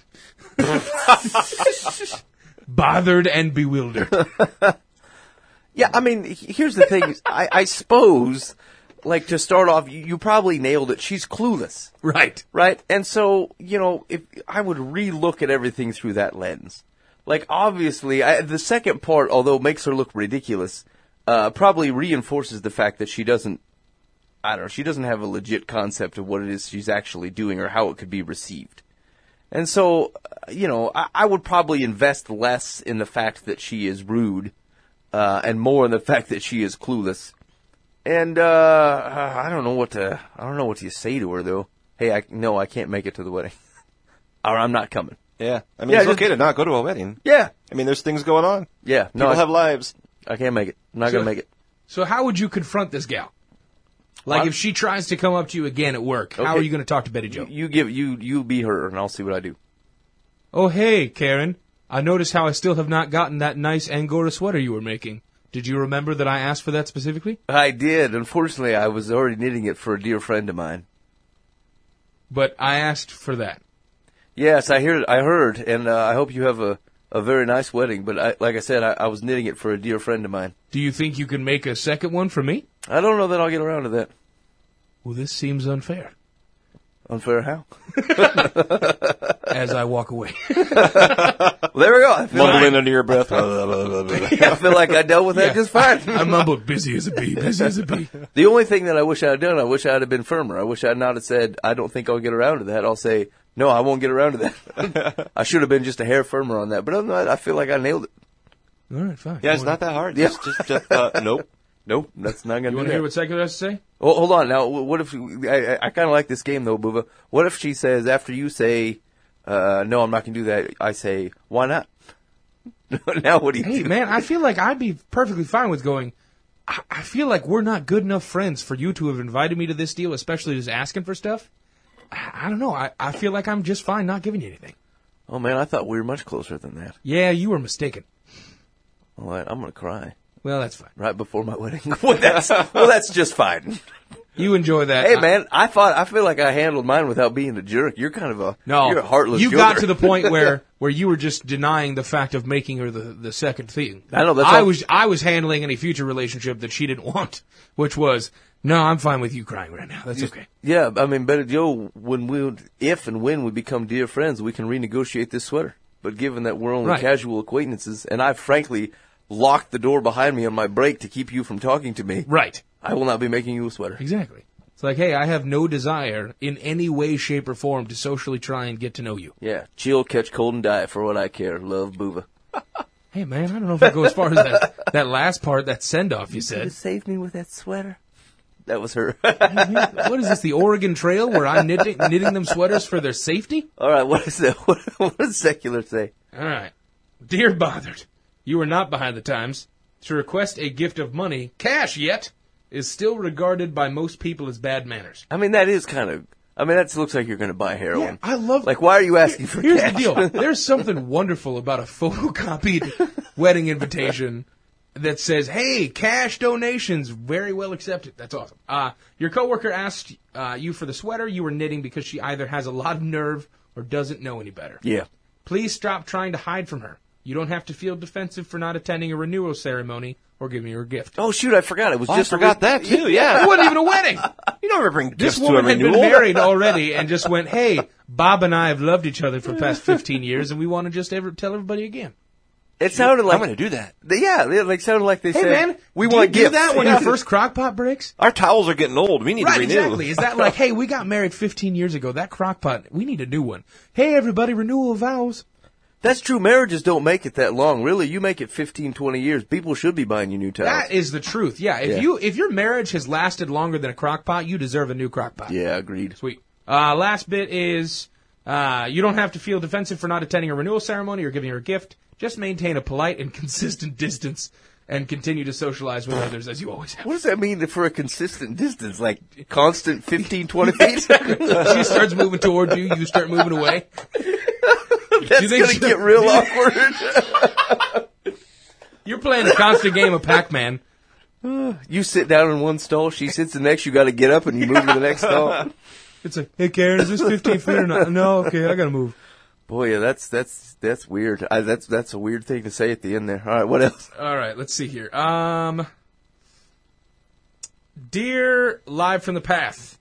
Bothered and bewildered. Yeah, I mean, here's the thing. I suppose, like, to start off, you probably nailed it. She's clueless. Right. Right? And so, you know, if I would re-look at everything through that lens. Like, obviously, the second part, although makes her look ridiculous, probably reinforces the fact that she doesn't have a legit concept of what it is she's actually doing or how it could be received. And so, you know, I would probably invest less in the fact that she is rude, and more in the fact that she is clueless. And, I don't know what to say to her, though. Hey, I can't make it to the wedding. Or I'm not coming. Yeah. I mean, it's okay to not go to a wedding. Yeah. I mean, there's things going on. Yeah. No, People have lives. I can't make it. I'm not going to make it. So how would you confront this gal? Like, if she tries to come up to you again at work, how Okay. are you going to talk to Betty Joe? You be her, and I'll see what I do. Oh, hey, Karen. I noticed how I still have not gotten that nice Angora sweater you were making. Did you remember that I asked for that specifically? I did. Unfortunately, I was already knitting it for a dear friend of mine. But I asked for that. Yes, I heard, and I hope you have a very nice wedding. But like I said, I was knitting it for a dear friend of mine. Do you think you can make a second one for me? I don't know that I'll get around to that. Well, this seems unfair. Unfair how? As I walk away. Well, there we go. Mumbling under your breath. I feel like I dealt with that Yeah. just fine. I mumbled, busy as a bee, busy as a bee. The only thing that I wish I had done, I wish I had been firmer. I wish I had not have said, I don't think I'll get around to that. I'll say, no, I won't get around to that. I should have been just a hair firmer on that. But other than that, I feel like I nailed it. All right, fine. Yeah, it's not that hard. Yeah. Just nope. Nope, that's not going You to want do to hear that. what Secular has to say? Oh, hold on. Now, what if, I kind of like this game though, Booba. What if she says, after you say, no, I'm not going to do that, I say, why not? Now what do you Hey, do? man, I feel like I'd be perfectly fine with going, I feel like we're not good enough friends for you to have invited me to this deal, especially just asking for stuff. I don't know. I feel like I'm just fine not giving you anything. Oh man, I thought we were much closer than that. Yeah, you were mistaken. All right, I'm going to cry Well, that's fine. right before my wedding. Well, that's just fine. You enjoy that. Hey, man, I feel like I handled mine without being a jerk. You're kind of you're a heartless you joker. got to the point where you were just denying the fact of making her the second thing. I know, I was handling any future relationship that she didn't want, which was, no, I'm fine with you crying right now. That's okay. Yeah, I mean, but Joe, if and when we become dear friends, we can renegotiate this sweater. But given that we're only Right. casual acquaintances, and I've frankly locked the door behind me on my break to keep you from talking to me, Right. I will not be making you a sweater. Exactly. It's like, hey, I have no desire in any way, shape, or form to socially try and get to know you. Yeah, chill, catch cold, and die for what I care. Love, Boova. Hey, man, I don't know if I go as far as that last part, that send-off you said. Saved me with that sweater. That was her. What is this, the Oregon Trail, where I'm knitting them sweaters for their safety? All right, what is that? What does secular say? All right. Dear Bothered, you are not behind the times. To request a gift of money, cash yet, is still regarded by most people as bad manners. I mean, that is kind of. I mean, that looks like you're going to buy heroin. I love. Like, why are you asking for Here's cash? the deal. There's something wonderful about a photocopied wedding invitation that says, "Hey, cash donations, very well accepted." That's awesome. Your coworker asked you for the sweater you were knitting because she either has a lot of nerve or doesn't know any better. Yeah. Please stop trying to hide from her. You don't have to feel defensive for not attending a renewal ceremony or giving her a gift. Oh, shoot, I forgot. It was I just forgot that too. It Yeah, wasn't even a wedding. you don't ever bring This gifts to a woman had been renewal. married already and just went, "Hey, Bob and I have loved each other for the past 15 years, and we want to just tell everybody again." It sounded like. I'm going to do that. Yeah, it like sounded like they Hey, said, man, we do want you gifts. do that when Yeah. your first crock pot breaks? Our towels are getting old. We need Right, to renew. exactly. Is that like, hey, we got married 15 years ago. That crock pot, we need a new one. Hey, everybody, renewal of vows. That's true. Marriages don't make it that long. Really, you make it 15, 20 years. People should be buying you new towels. That is the truth. Yeah, if your marriage has lasted longer than a crock pot, you deserve a new crock pot. Yeah, agreed. Sweet. Last bit is, you don't have to feel defensive for not attending a renewal ceremony or giving her a gift. Just maintain a polite and consistent distance and continue to socialize with others as you always have. What does that mean for a consistent distance? Like constant 15, 20 feet? She starts moving toward you, you start moving away. That's think going to she- get real awkward. You're playing a constant game of Pac-Man. You sit down in one stall, she sits in the next, you got to get up and you move to the next stall. It's like, hey Karen, is this 15 feet or not? No, okay, I gotta move. Boy, yeah, that's weird. That's a weird thing to say at the end there. All right, what else? All right, let's see here. Dear Live from the Path,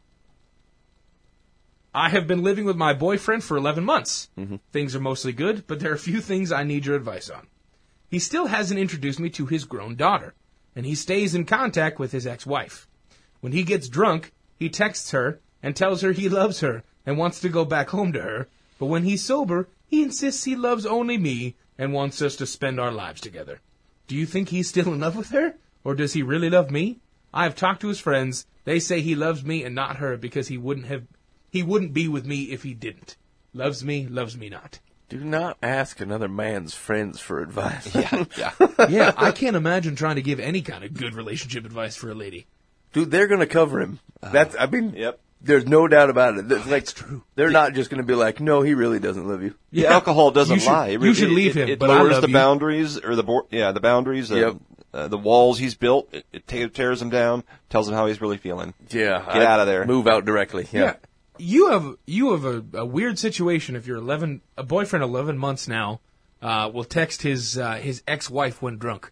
I have been living with my boyfriend for 11 months. Things are mostly good, but there are a few things I need your advice on. He still hasn't introduced me to his grown daughter, and he stays in contact with his ex-wife. When he gets drunk, he texts her and tells her he loves her and wants to go back home to her, but when he's sober, he insists he loves only me and wants us to spend our lives together. Do you think he's still in love with her, or does he really love me? I have talked to his friends. They say he loves me and not her because he wouldn't be with me if he didn't. Loves me not. Do not ask another man's friends for advice. Yeah, I can't imagine trying to give any kind of good relationship advice for a lady. Dude, they're going to cover him. Yep. There's no doubt about it. That's true. They're not just going to be like, no, he really doesn't love you. Yeah, alcohol doesn't You should- lie. you should leave him, It but I lowers love the you. boundaries or the boundaries. Yep. The walls he's built. It tears him down. Tells him how he's really feeling. Yeah. Get out of there. Move out directly. Yeah. You have a weird situation if you're a boyfriend 11 months now will text his ex-wife when drunk.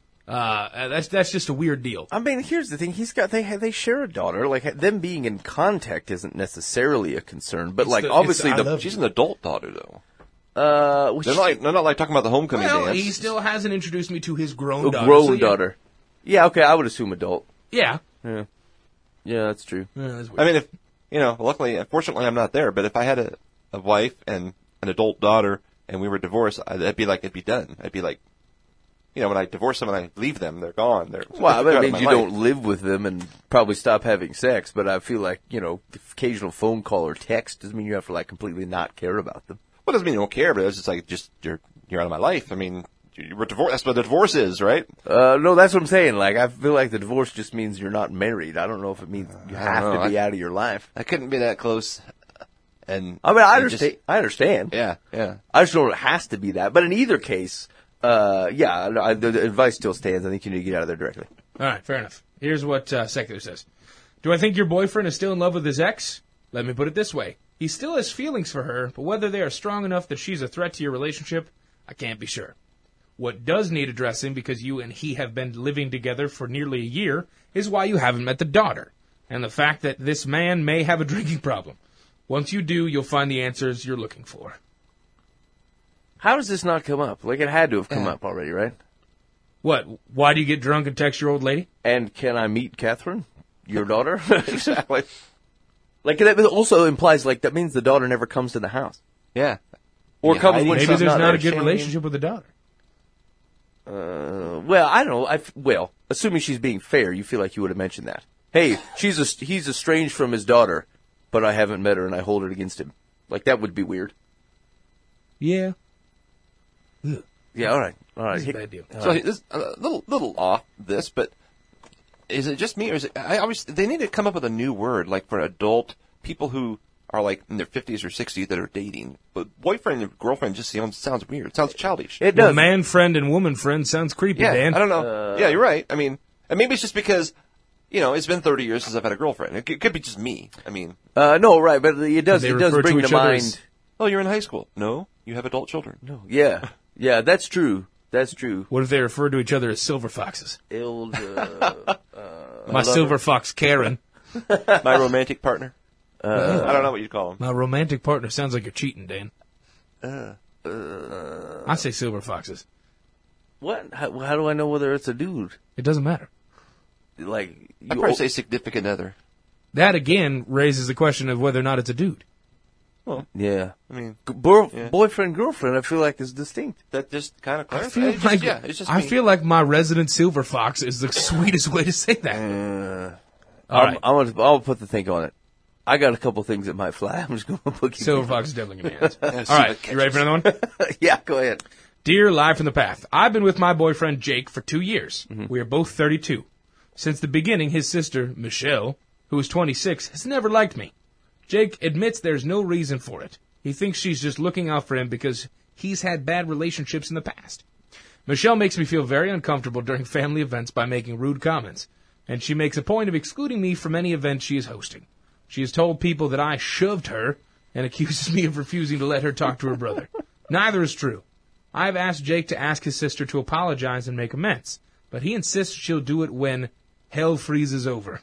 That's just a weird deal. I mean, here's the thing. They share a daughter. Like, them being in contact isn't necessarily a concern. But, like, obviously, She's an adult daughter, though. they're They're not like talking about the homecoming Well, dance. he still hasn't introduced me to his grown a daughter. grown so yeah. daughter. Yeah, okay, I would assume adult. Yeah. Yeah, that's true. That's weird. I mean, unfortunately, I'm not there. But if I had a wife and an adult daughter and we were divorced, it'd be done. I'd be like, when I divorce them and I leave them, they're gone. Well, they're I out of mean, my you life. don't live with them and probably stop having sex, but I feel like, occasional phone call or text doesn't mean you have to, like, completely not care about them. Well, it doesn't mean you don't care, but it's just like you're out of my life. I mean, we're divorced. That's what the divorce is, right? No, that's what I'm saying. Like, I feel like the divorce just means you're not married. I don't know if it means you I don't have know. to be out of your life. I couldn't be that close. And I mean, I and understand. I understand. Yeah. I just don't know it has to be that. But in either case, the advice still stands. I think you need to get out of there directly. All right, fair enough. Here's what Secular says. Do I think your boyfriend is still in love with his ex? Let me put it this way. He still has feelings for her, but whether they are strong enough that she's a threat to your relationship, I can't be sure. What does need addressing, because you and he have been living together for nearly a year, is why you haven't met the daughter, and the fact that this man may have a drinking problem. Once you do, you'll find the answers you're looking for. How does this not come up? Like, it had to have come up already, right? What? Why do you get drunk and text your old lady? And can I meet Catherine, your daughter? Exactly. Like, that also implies, like, that means the daughter never comes to the house. Yeah. Or Yeah, comes hiding. when Maybe she's there's not a there. good relationship with the daughter. Well, I don't know. Well, assuming she's being fair, you feel like you would have mentioned that. Hey, he's estranged from his daughter, but I haven't met her and I hold it against him. Like, that would be weird. Yeah. Yeah, all right. That's a bad deal. So this a little off this, but is it just me, or is it? They need to come up with a new word, like for adult people who are like in their 50s or 60s that are dating. But boyfriend and girlfriend just sounds weird. It sounds childish. It Well, does. man friend and woman friend sounds creepy, Yeah, Dan. I don't know. Yeah, you're right. I mean, and maybe it's just because, it's been 30 years since I've had a girlfriend. It could be just me. I mean, No, right, but it does They refer bring to to each other mind. as- oh, you're in high school. No, you have adult children. No, yeah, that's true. That's true. What if they refer to each other as silver foxes? My silver fox Karen. My romantic partner. I don't know what you'd call him. My romantic partner sounds like you're cheating, Dan. I say silver foxes. What? How do I know whether it's a dude? It doesn't matter. Like, I'd probably say significant other. That, again, raises the question of whether or not it's a dude. yeah. I mean, Boyfriend, girlfriend, I feel like is distinct. that just kind of I clarifies. feel like it's just I me. feel like my resident silver fox is the sweetest way to say that. All right. I'll put the think on it. I got a couple things that might fly. I'm just going to put Silver fox is definitely going to be honest. see All what right, catches. you ready for another one? Yeah, go ahead. Dear Live from the Path, I've been with my boyfriend Jake for 2 years. We are both 32. Since the beginning, his sister, Michelle, who is 26, has never liked me. Jake admits there's no reason for it. He thinks she's just looking out for him because he's had bad relationships in the past. Michelle makes me feel very uncomfortable during family events by making rude comments, and she makes a point of excluding me from any event she is hosting. She has told people that I shoved her and accuses me of refusing to let her talk to her brother. Neither is true. I've asked Jake to ask his sister to apologize and make amends, but he insists she'll do it when hell freezes over.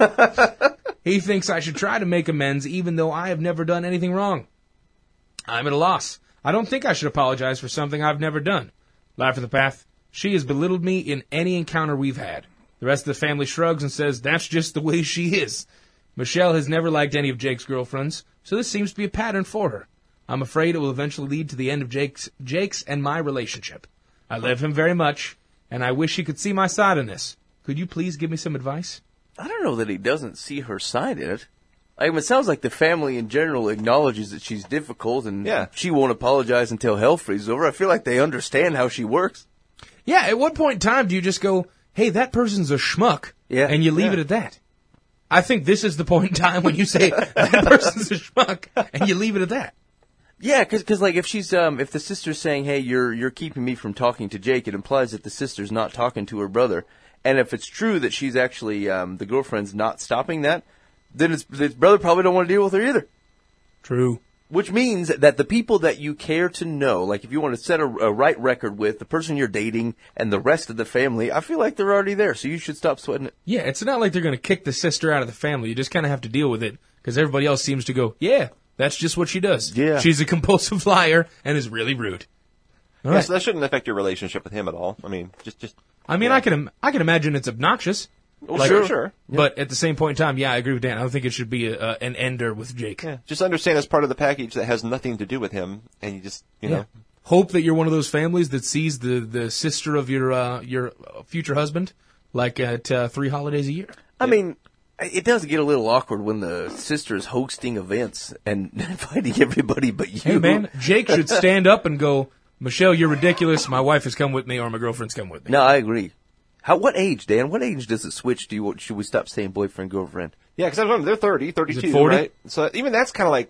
He thinks I should try to make amends even though I have never done anything wrong. I'm at a loss. I don't think I should apologize for something I've never done. Live from the Path, she has belittled me in any encounter we've had. The rest of the family shrugs and says that's just the way she is. Michelle has never liked any of Jake's girlfriends, so this seems to be a pattern for her. I'm afraid it will eventually lead to the end of Jake's and my relationship. I love him very much, and I wish he could see my side in this. Could you please give me some advice? I don't know that he doesn't see her side in it. I mean, it sounds like the family in general acknowledges that she's difficult and she won't apologize until hell freezes over. I feel like they understand how she works. Yeah, at what point in time do you just go, hey, that person's a schmuck, and you leave it at that? I think this is the point in time when you say, that person's a schmuck, and you leave it at that. Yeah, because like if she's if the sister's saying, "Hey, you're keeping me from talking to Jake," it implies that the sister's not talking to her brother. And if it's true that she's actually the girlfriend's not stopping that, then his brother probably don't want to deal with her either. True. Which means that the people that you care to know, like if you want to set a right record with the person you're dating and the rest of the family, I feel like they're already there. So you should stop sweating it. Yeah, it's not like they're going to kick the sister out of the family. You just kind of have to deal with it because everybody else seems to go, yeah, that's just what she does. Yeah. She's a compulsive liar and is really rude. All Yeah, right. so that shouldn't affect your relationship with him at all. I mean, just. I mean, I can imagine it's obnoxious. Well, sure. But at the same point in time, yeah, I agree with Dan. I don't think it should be an ender with Jake. Yeah. Just understand it's part of the package that has nothing to do with him, and you just, you know. Hope that you're one of those families that sees the sister of your future husband like at 3 holidays a year. I mean, it does get a little awkward when the sister is hosting events and inviting everybody but you. Hey, man, Jake should stand up and go, Michelle, you're ridiculous. My wife has come with me or my girlfriend's come with me. No, I agree. What age, Dan? What age does it switch to? Should we stop saying boyfriend, girlfriend? Yeah, because I don't know, they're 30, 32, Is it 40? right? So even that's kind of like,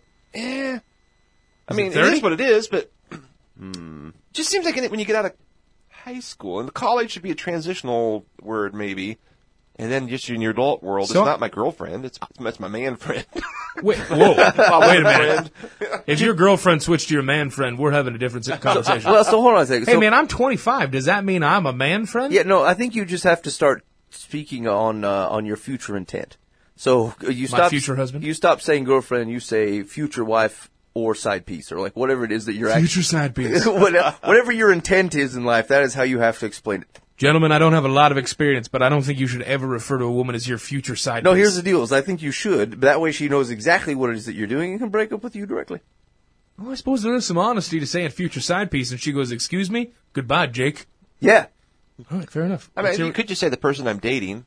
I mean, it it 30? is what it is, but just seems like when you get out of high school, and college should be a transitional word maybe, And then just in your adult world, So- it's not my girlfriend. It's my man friend. Wait, whoa. Wait a minute. If your girlfriend switched to your man friend, we're having a different conversation. Well, so hold on a second. Hey, So- man, I'm 25. Does that mean I'm a man friend? Yeah, no, I think you just have to start speaking on your future intent. So you My stop future husband? You stop saying girlfriend. You say future wife or side piece or like whatever it is that you're Future side piece. whatever your intent is in life. That is how you have to explain it. Gentlemen, I don't have a lot of experience, but I don't think you should ever refer to a woman as your future side No, piece. here's the deal: is I think you should. That way, she knows exactly what it is that you're doing and can break up with you directly. Well, I suppose there is some honesty to saying future side piece, and she goes, "Excuse me, goodbye, Jake." Yeah, All right, fair enough. I mean, you could just say the person I'm dating.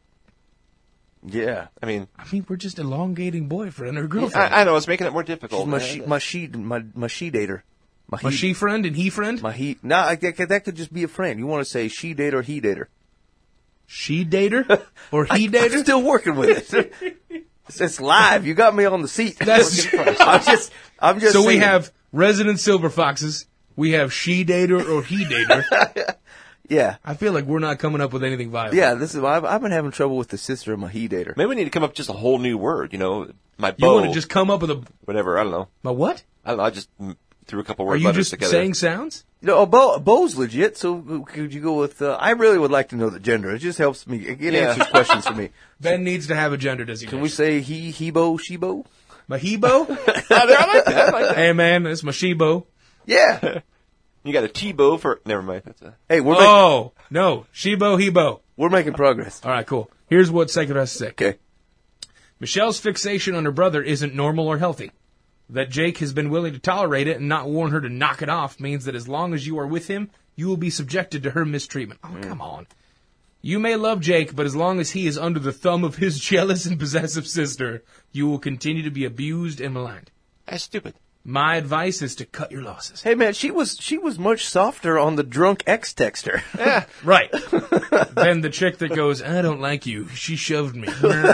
yeah. I mean, we're just elongating boyfriend or girlfriend. I know it's making it more difficult. My she dater. My she friend and he friend? My he. No, that could just be a friend. You want to say she dater or he dater? She dater? Or he I'm dater? still working with it. It's live. You got me on the seat. That's- I'm just. So we saying. have resident silver foxes. We have she dater or he dater. Yeah, I feel like we're not coming up with anything viable. yeah. This is. I've been having trouble with the sister of my he dater. Maybe we need to come up with just a whole new word. You know, my You beau, want to just come up with a whatever. I don't know. what? I don't know. I just threw a couple word Are you letters just together. saying sounds? No, Bo's legit. So could you go with? I really would like to know the gender. It just helps me. It answers questions for me. Ben needs to have a gender designation. Can we say he bo, she bo? My hebo? I like that. I like that. Hey man, it's my shebo. Yeah. You got a T-bow for. Never mind. That's a. Hey, Oh, no. Shebo, hebo. we're making progress. All right, cool. Here's what Psycho has to say. Okay. Michelle's fixation on her brother isn't normal or healthy. That Jake has been willing to tolerate it and not warn her to knock it off means that as long as you are with him, you will be subjected to her mistreatment. Oh, come on. You may love Jake, but as long as he is under the thumb of his jealous and possessive sister, you will continue to be abused and maligned. That's stupid. My advice is to cut your losses. Hey man, she was much softer on the drunk ex texter. Right. Then the chick that goes, I don't like you. She shoved me.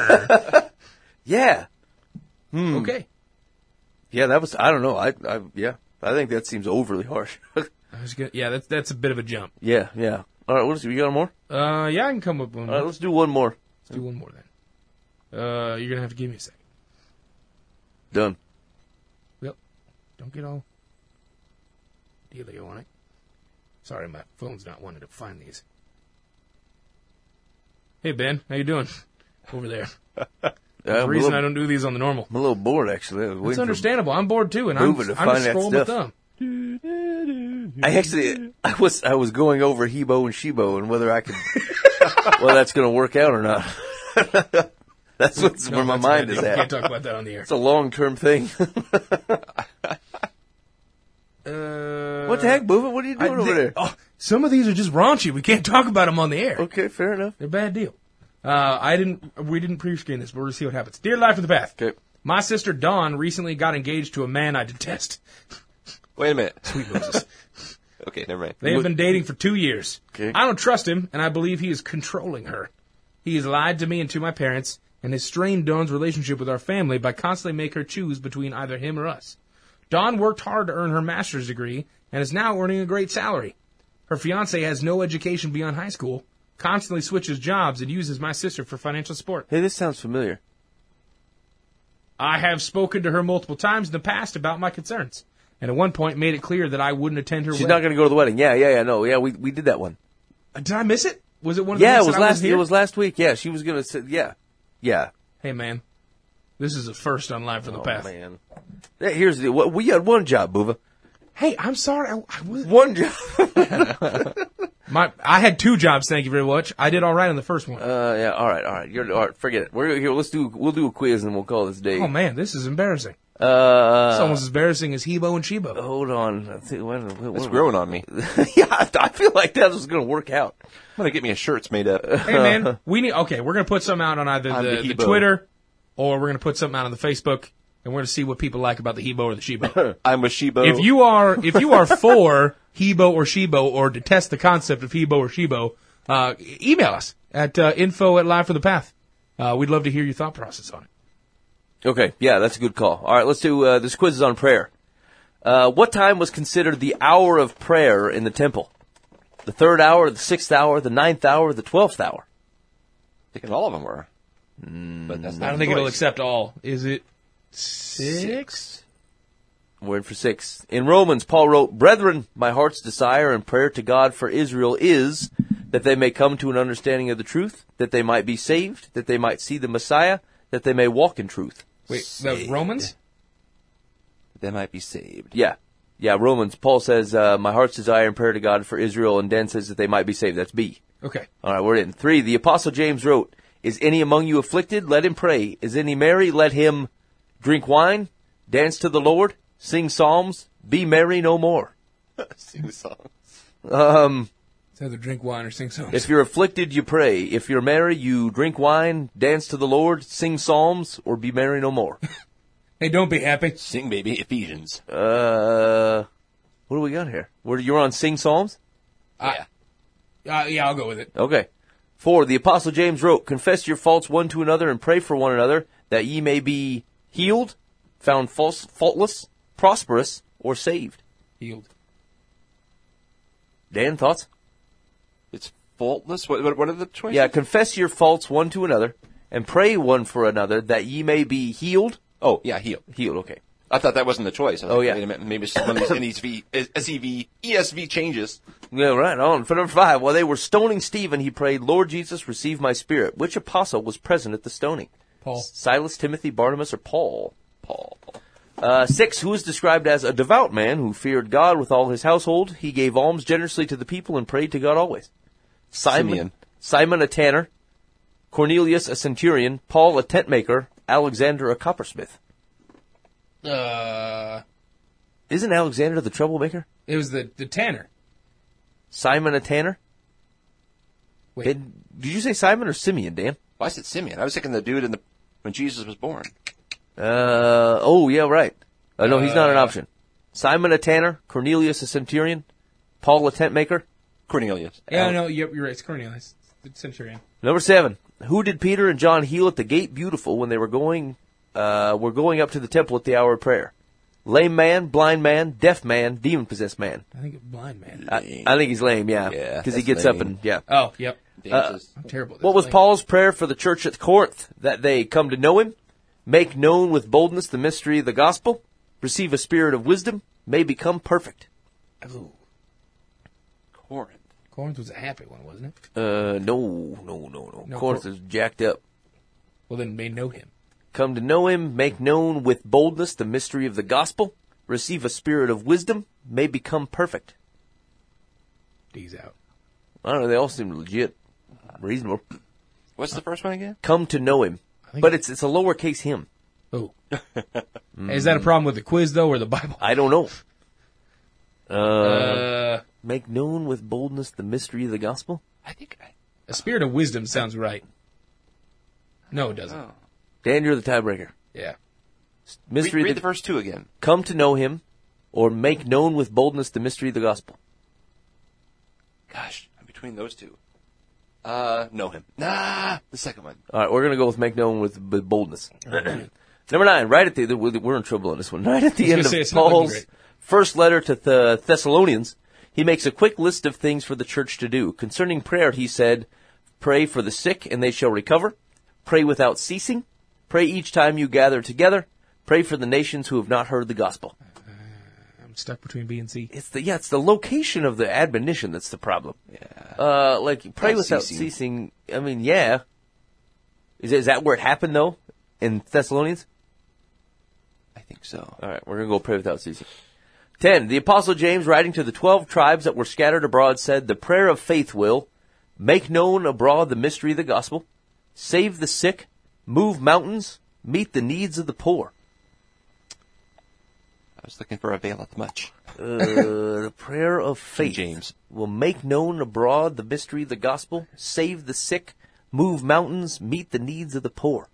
Yeah. Okay. Yeah, that was. I don't know. I think that seems overly harsh. Yeah, that's a bit of a jump. yeah. All right, you got more? Yeah, I can come up with one All more. right, let's do one more. Let's do one more then. You're going to have to give me a second. Done. Yep. Don't get all dealio on it. Sorry, my phone's not wanting to find these. Hey, Ben. How you doing? Over there. The reason I don't do these on the normal. I'm a little bored, actually. I was It's waiting for- understandable. I'm bored, too, and I'm Moving to just find that scrolling my stuff. thumb. I was going over Hebo and Shibo and whether I could, well, that's going to work out or not. That's No, where my that's mind bad. is We at. can't talk about that on the air. It's a long-term thing. What the heck, Booba? What are you doing over there? Oh, some of these are just raunchy. We can't talk about them on the air. Okay, fair enough. They're a bad deal. We didn't pre-screen this, but we're going to see what happens. Dear Life of the Path. Okay. My sister Dawn recently got engaged to a man I detest. Wait a minute. Sweet Moses. Okay, never mind. They have been dating for 2 years. Okay. I don't trust him, and I believe he is controlling her. He has lied to me and to my parents, and has strained Dawn's relationship with our family by constantly making her choose between either him or us. Dawn worked hard to earn her master's degree, and is now earning a great salary. Her fiancé has no education beyond high school, constantly switches jobs, and uses my sister for financial support. Hey, this sounds familiar. I have spoken to her multiple times in the past about my concerns, and at one point made it clear that I wouldn't attend her She's wedding. not going to go to the wedding. Yeah, no. Yeah, we did that one. Did I miss it? Was it one of the Yeah, weeks it was that I last. wasn't here? It was last week. Yeah, she was going to say. Yeah. Hey, man. This is a first on Live from the Path. Man. Hey, here's the. We had one job, Booba. Hey, I'm sorry. I was, One job. I had 2 jobs, thank you very much. I did all right on the first one. Yeah. All right. All right. Forget it. We're here. We'll do a quiz and we'll call this day. Oh, man, this is embarrassing. It's almost as embarrassing as Hebo and Shibo. Hold on. I think, It's growing on me. Yeah, I feel like that was going to work out. I'm gonna get me a shirts made up. Hey, man, we're going to put something out on either On the the Hebo. Twitter, or we're going to put something out on the Facebook, and we're going to see what people like about the Hebo or the Shibo. I'm a Shibo. If you are for Hebo or Shibo, or detest the concept of Hebo or Shibo, email us at info@liveforthepath. We'd love to hear your thought process on it. Okay. Yeah, that's a good call. All right. Let's do this quiz is on prayer. What time was considered the hour of prayer in the temple? The 3rd hour, the 6th hour, the 9th hour, the 12th hour? Thinking all of them were. But that's not I don't the think it'll choice. accept all. Is it 6? Word for 6. In Romans, Paul wrote, Brethren, my heart's desire and prayer to God for Israel is that they may come to an understanding of the truth, that they might be saved, that they might see the Messiah, that they may walk in truth. Wait, that was Romans? They might be saved. Yeah. Yeah, Romans, Paul says, my heart's desire and prayer to God for Israel, and Dan says that they might be saved. That's B. Okay. All right, we're in. 3, the Apostle James wrote, Is any among you afflicted? Let him pray. Is any merry? Let him drink wine, dance to the Lord, sing psalms, be merry no more. Sing songs. It's either drink wine or sing songs. If you're afflicted, you pray. If you're merry, you drink wine, dance to the Lord, sing psalms, or be merry no more. Hey, don't be happy. Sing, baby, Ephesians. What do we got here? You're on sing psalms? Yeah. Yeah, I'll go with it. Okay. 4, the Apostle James wrote, Confess your faults one to another and pray for one another, that ye may be healed, found faultless, prosperous, or saved. Healed. Dan, thoughts? It's faultless. What are the choices? Yeah, confess your faults one to another, and pray one for another, that ye may be healed. Oh, yeah, healed. Healed, okay. I thought that wasn't the choice. I was Oh, like, yeah. Wait a minute, maybe it's one of these ESV changes. Yeah, right on. For number 5, while they were stoning Stephen, he prayed, Lord Jesus, receive my spirit. Which apostle was present at the stoning? Paul. Silas, Timothy, Barnabas, or Paul? Paul. 6, who is described as a devout man who feared God with all his household. He gave alms generously to the people and prayed to God always. Simeon. Simon, a tanner. Cornelius, a centurion. Paul, a tent maker. Alexander, a coppersmith. Isn't Alexander the troublemaker? It was the tanner. Simon, a tanner? Wait. Did you say Simon or Simeon, Dan? Why is it Simeon? I was thinking the dude when Jesus was born. Oh, yeah, right. No, he's not an option. Simon, a tanner. Cornelius, a centurion. Paul, a tent maker. Cornelius. Yeah, no, you're right. It's Cornelius, the centurion. Number 7, who did Peter and John heal at the gate beautiful when they were going up to the temple at the hour of prayer? Lame man, blind man, deaf man, demon-possessed man. I think it's blind man. I think he's lame, yeah. Yeah, Because he that's gets up lame. and, yeah. Oh, yep. Dances. I'm terrible at this. What was Lame. Paul's prayer for the church at Corinth? That they come to know him, make known with boldness the mystery of the gospel, receive a spirit of wisdom, may become perfect. Ooh. Corinth. Corinth was a happy one, wasn't it? No. No, Corinth is jacked up. Well, then may know him. Come to know him, make known with boldness the mystery of the gospel, receive a spirit of wisdom, may become perfect. D's out. I don't know, they all seem legit, reasonable. What's the first one again? Come to know him. think But it's a lowercase him. Oh. Is that a problem with the quiz, though, or the Bible? I don't know. Make known with boldness the mystery of the gospel? I think A spirit of wisdom sounds right. No, it doesn't. Dan, you're the tiebreaker. Yeah. Mystery read of the verse 2 again. come to know him, or make known with boldness the mystery of the gospel. Gosh, I'm between those two. Know him. Nah, the second one. All right, we're going to go with make known with boldness. Number 9, right at the, we're in trouble on this one. Right at the I end was of gonna say, it's not looking Paul's great. first letter to the Thessalonians, he makes a quick list of things for the church to do. Concerning prayer, he said, pray for the sick and they shall recover. Pray without ceasing. Pray each time you gather together. Pray for the nations who have not heard the gospel. I'm stuck between B and C. It's the location of the admonition that's the problem. Yeah. Like pray Without without ceasing. I mean, yeah. Is that where it happened though? In Thessalonians? I think so. All right, we're going to go pray without ceasing. 10. The Apostle James, writing to the 12 tribes that were scattered abroad, said, the prayer of faith will make known abroad the mystery of the gospel, save the sick, move mountains, meet the needs of the poor. I was looking for availeth much. The prayer of faith James. will make known abroad the mystery of the gospel, save the sick, move mountains, meet the needs of the poor.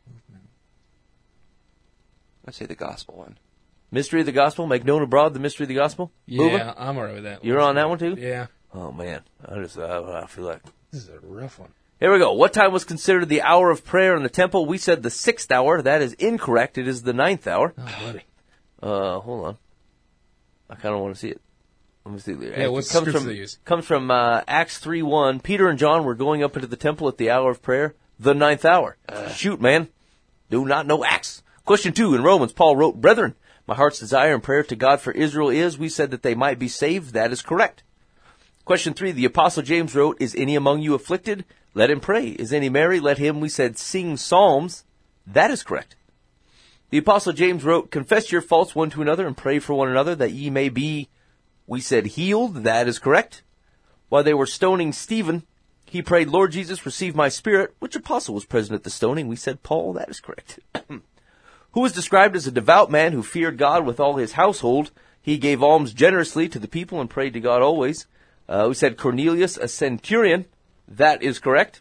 Let's say the gospel one. Mystery of the gospel, make known abroad the mystery of the gospel. Yeah, Booba? I'm alright with that. You're on that one too? Yeah. Oh man, I feel like. This is a rough one. Here we go. What time was considered the hour of prayer in the temple? We said the 6th hour. That is incorrect. It is the 9th hour. Oh, buddy. Hold on. I kind of want to see it. Let me see. Yeah, what scripture they use? Comes from Acts 3:1. Peter and John were going up into the temple at the hour of prayer. the 9th hour. Shoot, man. Do not know Acts. Question 2, in Romans, Paul wrote, Brethren, my heart's desire and prayer to God for Israel is, we said that they might be saved. That is correct. Question 3, the Apostle James wrote, is any among you afflicted? Let him pray. Is any merry? Let him, we said, sing psalms. That is correct. The Apostle James wrote, confess your faults one to another and pray for one another that ye may be, we said, healed. That is correct. While they were stoning Stephen, he prayed, Lord Jesus, receive my spirit. Which apostle was present at the stoning? We said, Paul. That is correct. Who was described as a devout man who feared God with all his household. He gave alms generously to the people and prayed to God always. We said Cornelius, a centurion. That is correct.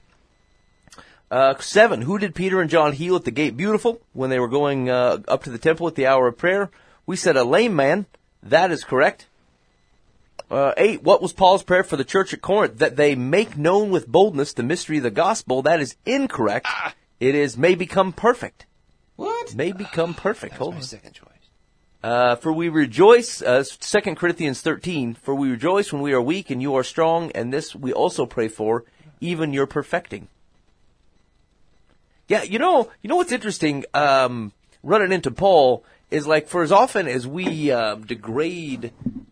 7, who did Peter and John heal at the gate beautiful when they were going up to the temple at the hour of prayer? We said a lame man. That is correct. 8, what was Paul's prayer for the church at Corinth? That they make known with boldness the mystery of the gospel. That is incorrect. It is may become perfect. What? May become perfect. Hold on. Second choice. For we rejoice, 2 Corinthians 13, for we rejoice when we are weak and you are strong, and this we also pray for, even your perfecting. Yeah, you know what's interesting, running into Paul is like, for as often as we degrade,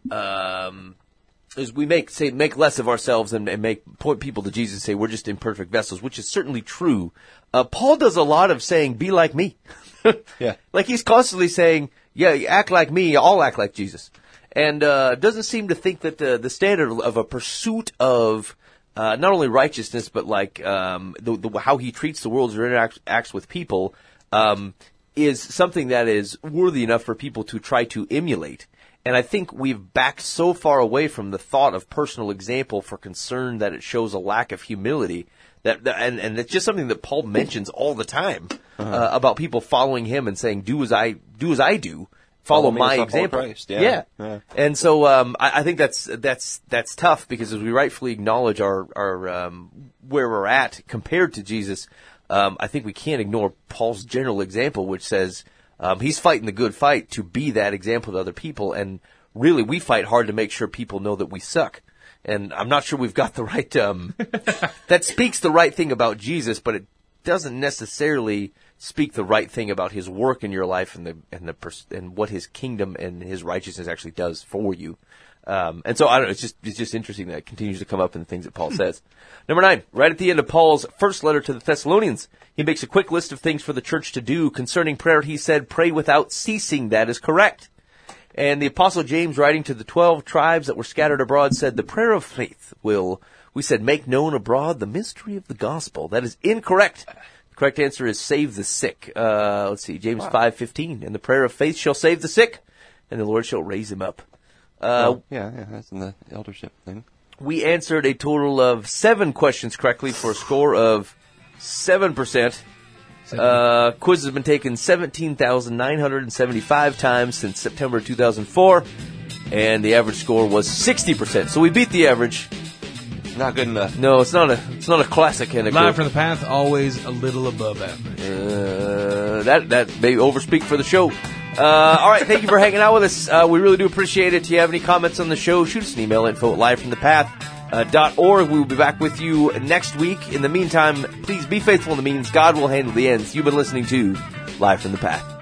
as we make less of ourselves and point people to Jesus and say we're just imperfect vessels, which is certainly true, Paul does a lot of saying, be like me. Yeah. Like he's constantly saying, yeah, act like me, I'll act like Jesus. And doesn't seem to think that the standard of a pursuit of not only righteousness, but like how he treats the world or interacts with people is something that is worthy enough for people to try to emulate. And I think we've backed so far away from the thought of personal example for concern that it shows a lack of humility. And it's just something that Paul mentions all the time about people following him and saying, do as I do. Follow my example. Christ. Yeah. And so I think that's tough, because as we rightfully acknowledge our where we're at compared to Jesus, I think we can't ignore Paul's general example, which says he's fighting the good fight to be that example to other people. And really, we fight hard to make sure people know that we suck. And I'm not sure we've got the right that speaks the right thing about Jesus, but it doesn't necessarily speak the right thing about his work in your life and what his kingdom and his righteousness actually does for you. And so I don't know, it's just interesting that it continues to come up in the things that Paul says. Number 9, right at the end of Paul's first letter to the Thessalonians, he makes a quick list of things for the church to do. Concerning prayer, he said, pray without ceasing. That is correct. And the Apostle James, writing to the 12 tribes that were scattered abroad, said, the prayer of faith will, we said, make known abroad the mystery of the gospel. That is incorrect. The correct answer is save the sick. Let's see, James 5:15. And the prayer of faith shall save the sick, and the Lord shall raise him up. Yeah, that's in the eldership thing. We answered a total of 7 questions correctly for a score of 7%. Quiz has been taken 17,975 times since September 2004, and the average score was 60%. So we beat the average. Not good enough. No, it's not a classic anecdote. Live from the Path, always a little above average. That may overspeak for the show. All right, thank you for hanging out with us. We really do appreciate it. If you have any comments on the show, shoot us an email, info@livefromthepath.org. We will be back with you next week. In the meantime, please be faithful in the means. God will handle the ends. You've been listening to Live from the Path.